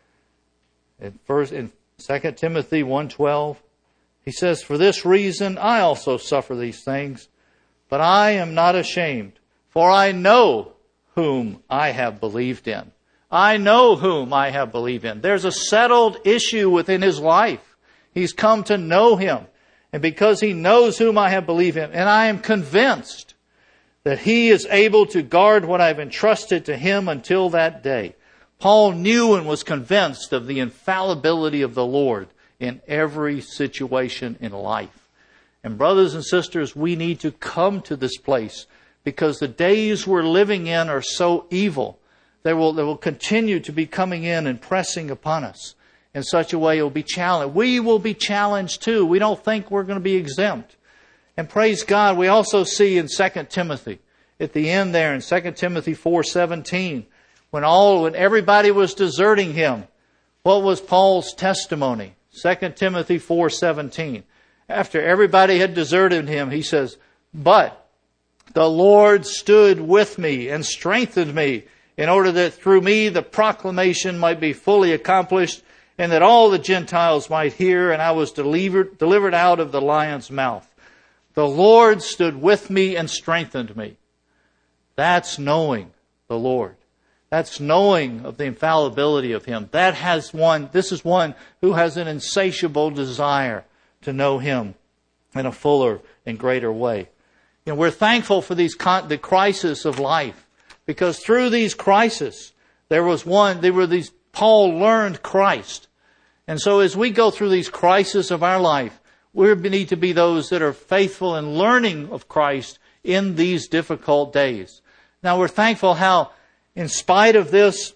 In, first, in Second Timothy one twelve, he says, for this reason I also suffer these things, but I am not ashamed, for I know whom I have believed in. I know whom I have believed in. There's a settled issue within his life. He's come to know Him. And because he knows whom I have believed in, and I am convinced that he is able to guard what I've entrusted to him until that day. Paul knew and was convinced of the infallibility of the Lord in every situation in life. And brothers and sisters, we need to come to this place because the days we're living in are so evil. They will, they will continue to be coming in and pressing upon us in such a way it will be challenged. We will be challenged too. We don't think we're going to be exempt. And praise God, we also see in Second Timothy, at the end there in Second Timothy four seventeen, when all, when everybody was deserting him, what was Paul's testimony? Second Timothy four seventeen. After everybody had deserted him, he says, but the Lord stood with me and strengthened me in order that through me the proclamation might be fully accomplished and that all the Gentiles might hear, and I was delivered, delivered out of the lion's mouth. The Lord stood with me and strengthened me. That's knowing the Lord. That's knowing of the infallibility of Him. That has one, this is one who has an insatiable desire to know Him in a fuller and greater way. You know, we're thankful for these the crises of life, because through these crises, there was one, there were these, Paul learned Christ. And so as we go through these crises of our life, we need to be those that are faithful in learning of Christ in these difficult days. Now we're thankful how, in spite of this,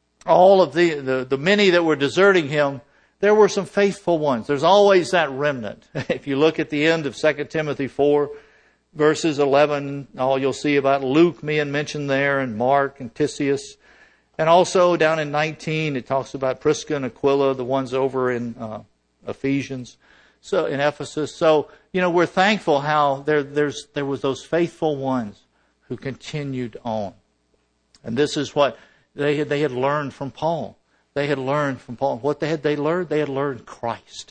all of the, the, the many that were deserting him, there were some faithful ones. There's always that remnant. If you look at the end of Second Timothy four, verses eleven, all you'll see about Luke being mentioned there, and Mark and Tisius. And also down in nineteen, it talks about Prisca and Aquila, the ones over in uh, Ephesians, so in Ephesus. So, you know, we're thankful how there, there's, there was those faithful ones who continued on. And this is what they had, they had learned from Paul. They had learned from Paul. What they had they learned? They had learned Christ.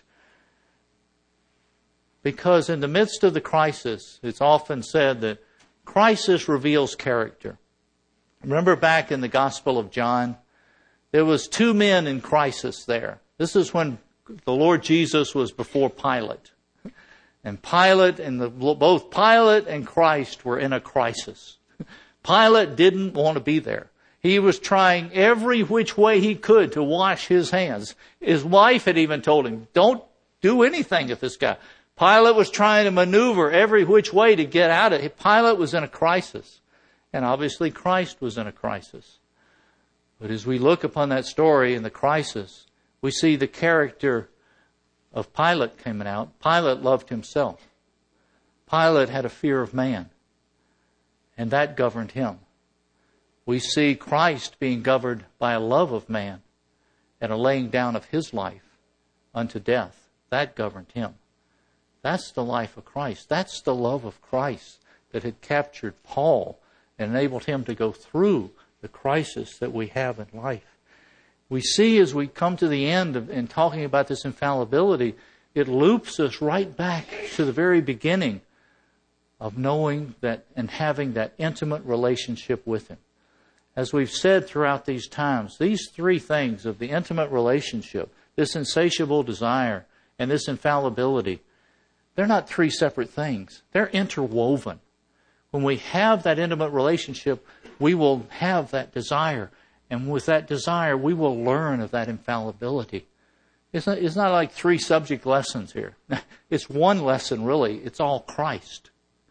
Because in the midst of the crisis, it's often said that crisis reveals character. Remember back in the Gospel of John, there was two men in crisis there. This is when the Lord Jesus was before Pilate. And Pilate and the, both Pilate and Christ were in a crisis. Pilate didn't want to be there. He was trying every which way he could to wash his hands. His wife had even told him, don't do anything with this guy. Pilate was trying to maneuver every which way to get out of it. Pilate was in a crisis. And obviously Christ was in a crisis. But as we look upon that story in the crisis, we see the character of Pilate coming out. Pilate loved himself. Pilate had a fear of man. And that governed him. We see Christ being governed by a love of man and a laying down of his life unto death. That governed him. That's the life of Christ. That's the love of Christ that had captured Paul and enabled him to go through the crisis that we have in life. We see as we come to the end of in talking about this infallibility, it loops us right back to the very beginning of knowing that and having that intimate relationship with Him. As we've said throughout these times, these three things of the intimate relationship, this insatiable desire, and this infallibility, they're not three separate things. They're interwoven. When we have that intimate relationship, we will have that desire. And with that desire, we will learn of that infallibility. It's not, it's not like three subject lessons here. It's one lesson, really. It's all Christ.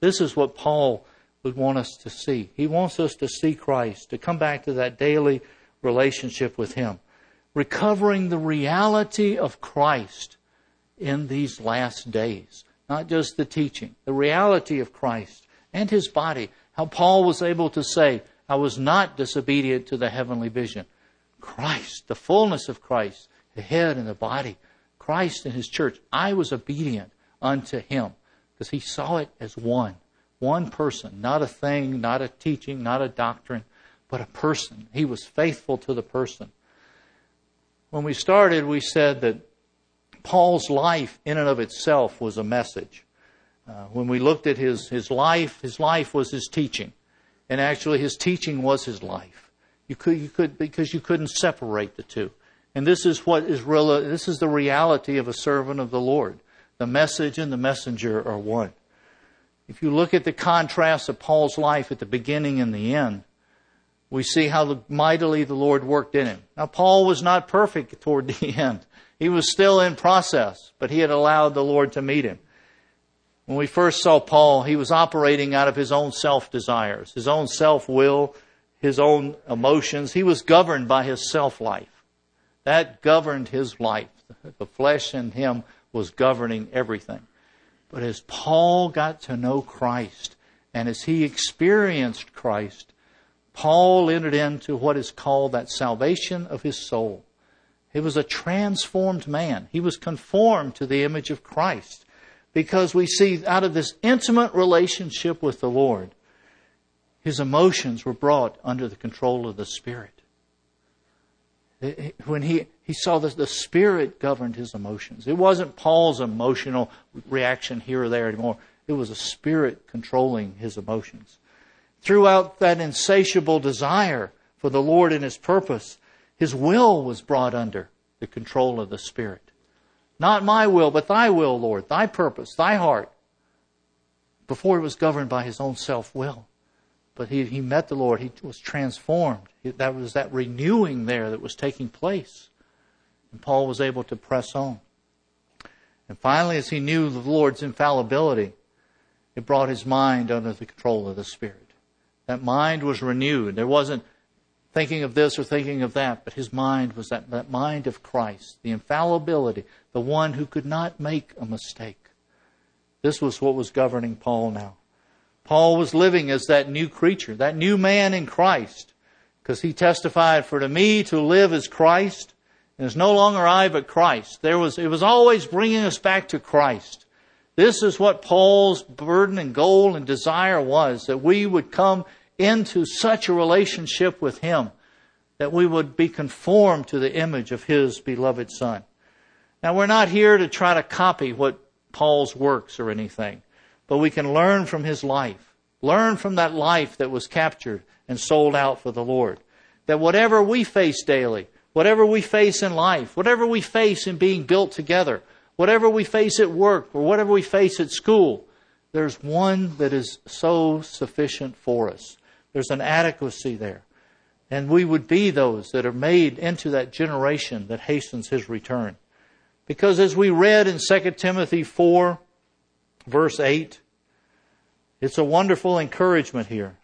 This is what Paul would want us to see. He wants us to see Christ, to come back to that daily relationship with Him. Recovering the reality of Christ in these last days. Not just the teaching, the reality of Christ and His body. How Paul was able to say, I was not disobedient to the heavenly vision. Christ, the fullness of Christ, the head and the body, Christ and His church. I was obedient unto Him because He saw it as one. One person, not a thing, not a teaching, not a doctrine, but a person. He was faithful to the person. When we started, we said that Paul's life in and of itself was a message. Uh, when we looked at his, his life, his life was his teaching. And actually his teaching was his life. You could, you could, because you couldn't separate the two. And this is what is real, this is the reality of a servant of the Lord. The message and the messenger are one. If you look at the contrast of Paul's life at the beginning and the end, we see how mightily the Lord worked in him. Now, Paul was not perfect toward the end. He was still in process, but he had allowed the Lord to meet him. When we first saw Paul, he was operating out of his own self-desires, his own self-will, his own emotions. He was governed by his self-life. That governed his life. The flesh in him was governing everything. But as Paul got to know Christ, and as he experienced Christ, Paul entered into what is called that salvation of his soul. He was a transformed man. He was conformed to the image of Christ. Because we see out of this intimate relationship with the Lord, his emotions were brought under the control of the Spirit. When he, he saw that the Spirit governed his emotions. It wasn't Paul's emotional reaction here or there anymore. It was a Spirit controlling his emotions. Throughout that insatiable desire for the Lord and His purpose, his will was brought under the control of the Spirit. Not my will, but Thy will, Lord. Thy purpose, Thy heart. Before he was governed by his own self-will. But he, he met the Lord. He was transformed. That was that renewing there that was taking place. And Paul was able to press on. And finally, as he knew the Lord's infallibility, it brought his mind under the control of the Spirit. That mind was renewed. There wasn't thinking of this or thinking of that, but his mind was that, that mind of Christ, the infallibility, the one who could not make a mistake. This was what was governing Paul now. Paul was living as that new creature, that new man in Christ, because he testified, for to me to live is Christ, and it's no longer I but Christ. There was, it was always bringing us back to Christ. This is what Paul's burden and goal and desire was, that we would come into such a relationship with Him, that we would be conformed to the image of His beloved Son. Now, we're not here to try to copy what Paul's works or anything, but we can learn from his life. Learn from that life that was captured and sold out for the Lord. That whatever we face daily, whatever we face in life, whatever we face in being built together, whatever we face at work or whatever we face at school, there's one that is so sufficient for us. There's an adequacy there. And we would be those that are made into that generation that hastens His return. Because as we read in Second Timothy four, verse eight, it's a wonderful encouragement here.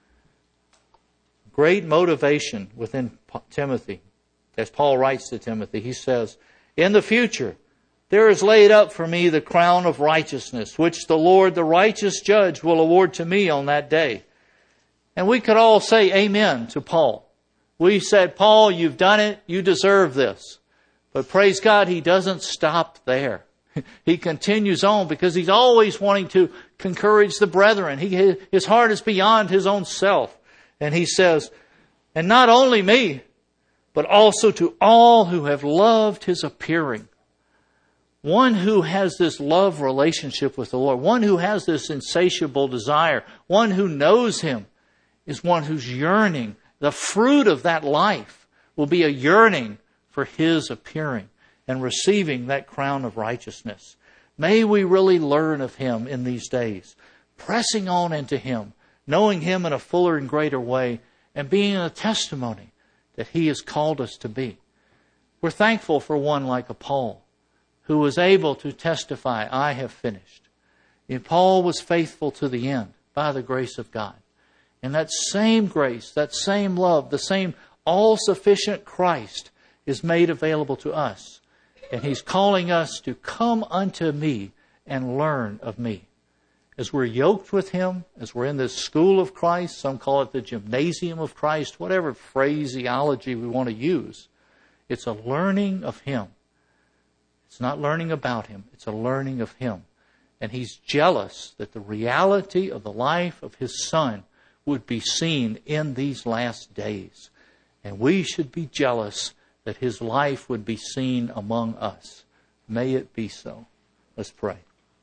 Great motivation within Timothy. As Paul writes to Timothy, he says, in the future, there is laid up for me the crown of righteousness, which the Lord, the righteous judge, will award to me on that day. And we could all say amen to Paul. We said, Paul, you've done it. You deserve this. But praise God, he doesn't stop there. He continues on because he's always wanting to encourage the brethren. He, his heart is beyond his own self. And he says, and not only me, but also to all who have loved His appearing. One who has this love relationship with the Lord, one who has this insatiable desire, one who knows Him, is one who's yearning. The fruit of that life will be a yearning for His appearing and receiving that crown of righteousness. May we really learn of Him in these days, pressing on into Him, knowing Him in a fuller and greater way, and being a testimony that He has called us to be. We're thankful for one like a Paul, who was able to testify, I have finished. And Paul was faithful to the end by the grace of God. And that same grace, that same love, the same all-sufficient Christ is made available to us. And He's calling us to come unto me and learn of me. As we're yoked with Him, as we're in this school of Christ, some call it the gymnasium of Christ, whatever phraseology we want to use, it's a learning of Him. It's not learning about Him, it's a learning of Him. And He's jealous that the reality of the life of His Son would be seen in these last days. And we should be jealous that His life would be seen among us. May it be so. Let's pray.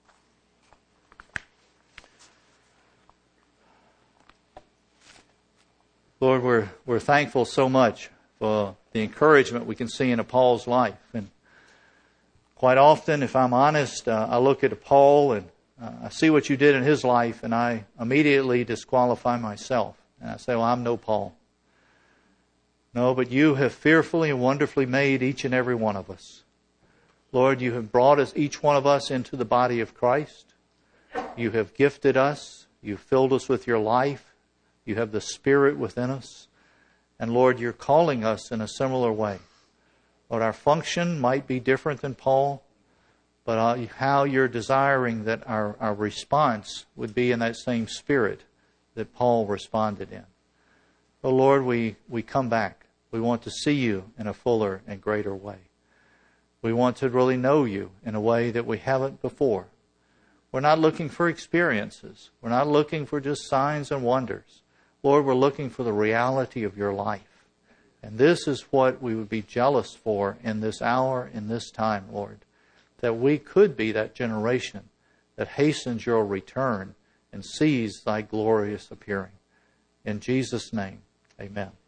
Lord, we're we're thankful so much for the encouragement we can see in Paul's life. And quite often, if I'm honest, uh, I look at Paul and uh, I see what you did in his life, and I immediately disqualify myself. And I say, well, I'm no Paul. No, but you have fearfully and wonderfully made each and every one of us. Lord, you have brought us, each one of us, into the body of Christ. You have gifted us. You've filled us with your life. You have the Spirit within us. And Lord, you're calling us in a similar way. Lord, our function might be different than Paul, but uh, how you're desiring that our, our response would be in that same spirit that Paul responded in. Oh Lord, we, we come back. We want to see you in a fuller and greater way. We want to really know you in a way that we haven't before. We're not looking for experiences. We're not looking for just signs and wonders. Lord, we're looking for the reality of your life. And this is what we would be jealous for in this hour, in this time, Lord. That we could be that generation that hastens your return and sees thy glorious appearing. In Jesus' name, amen.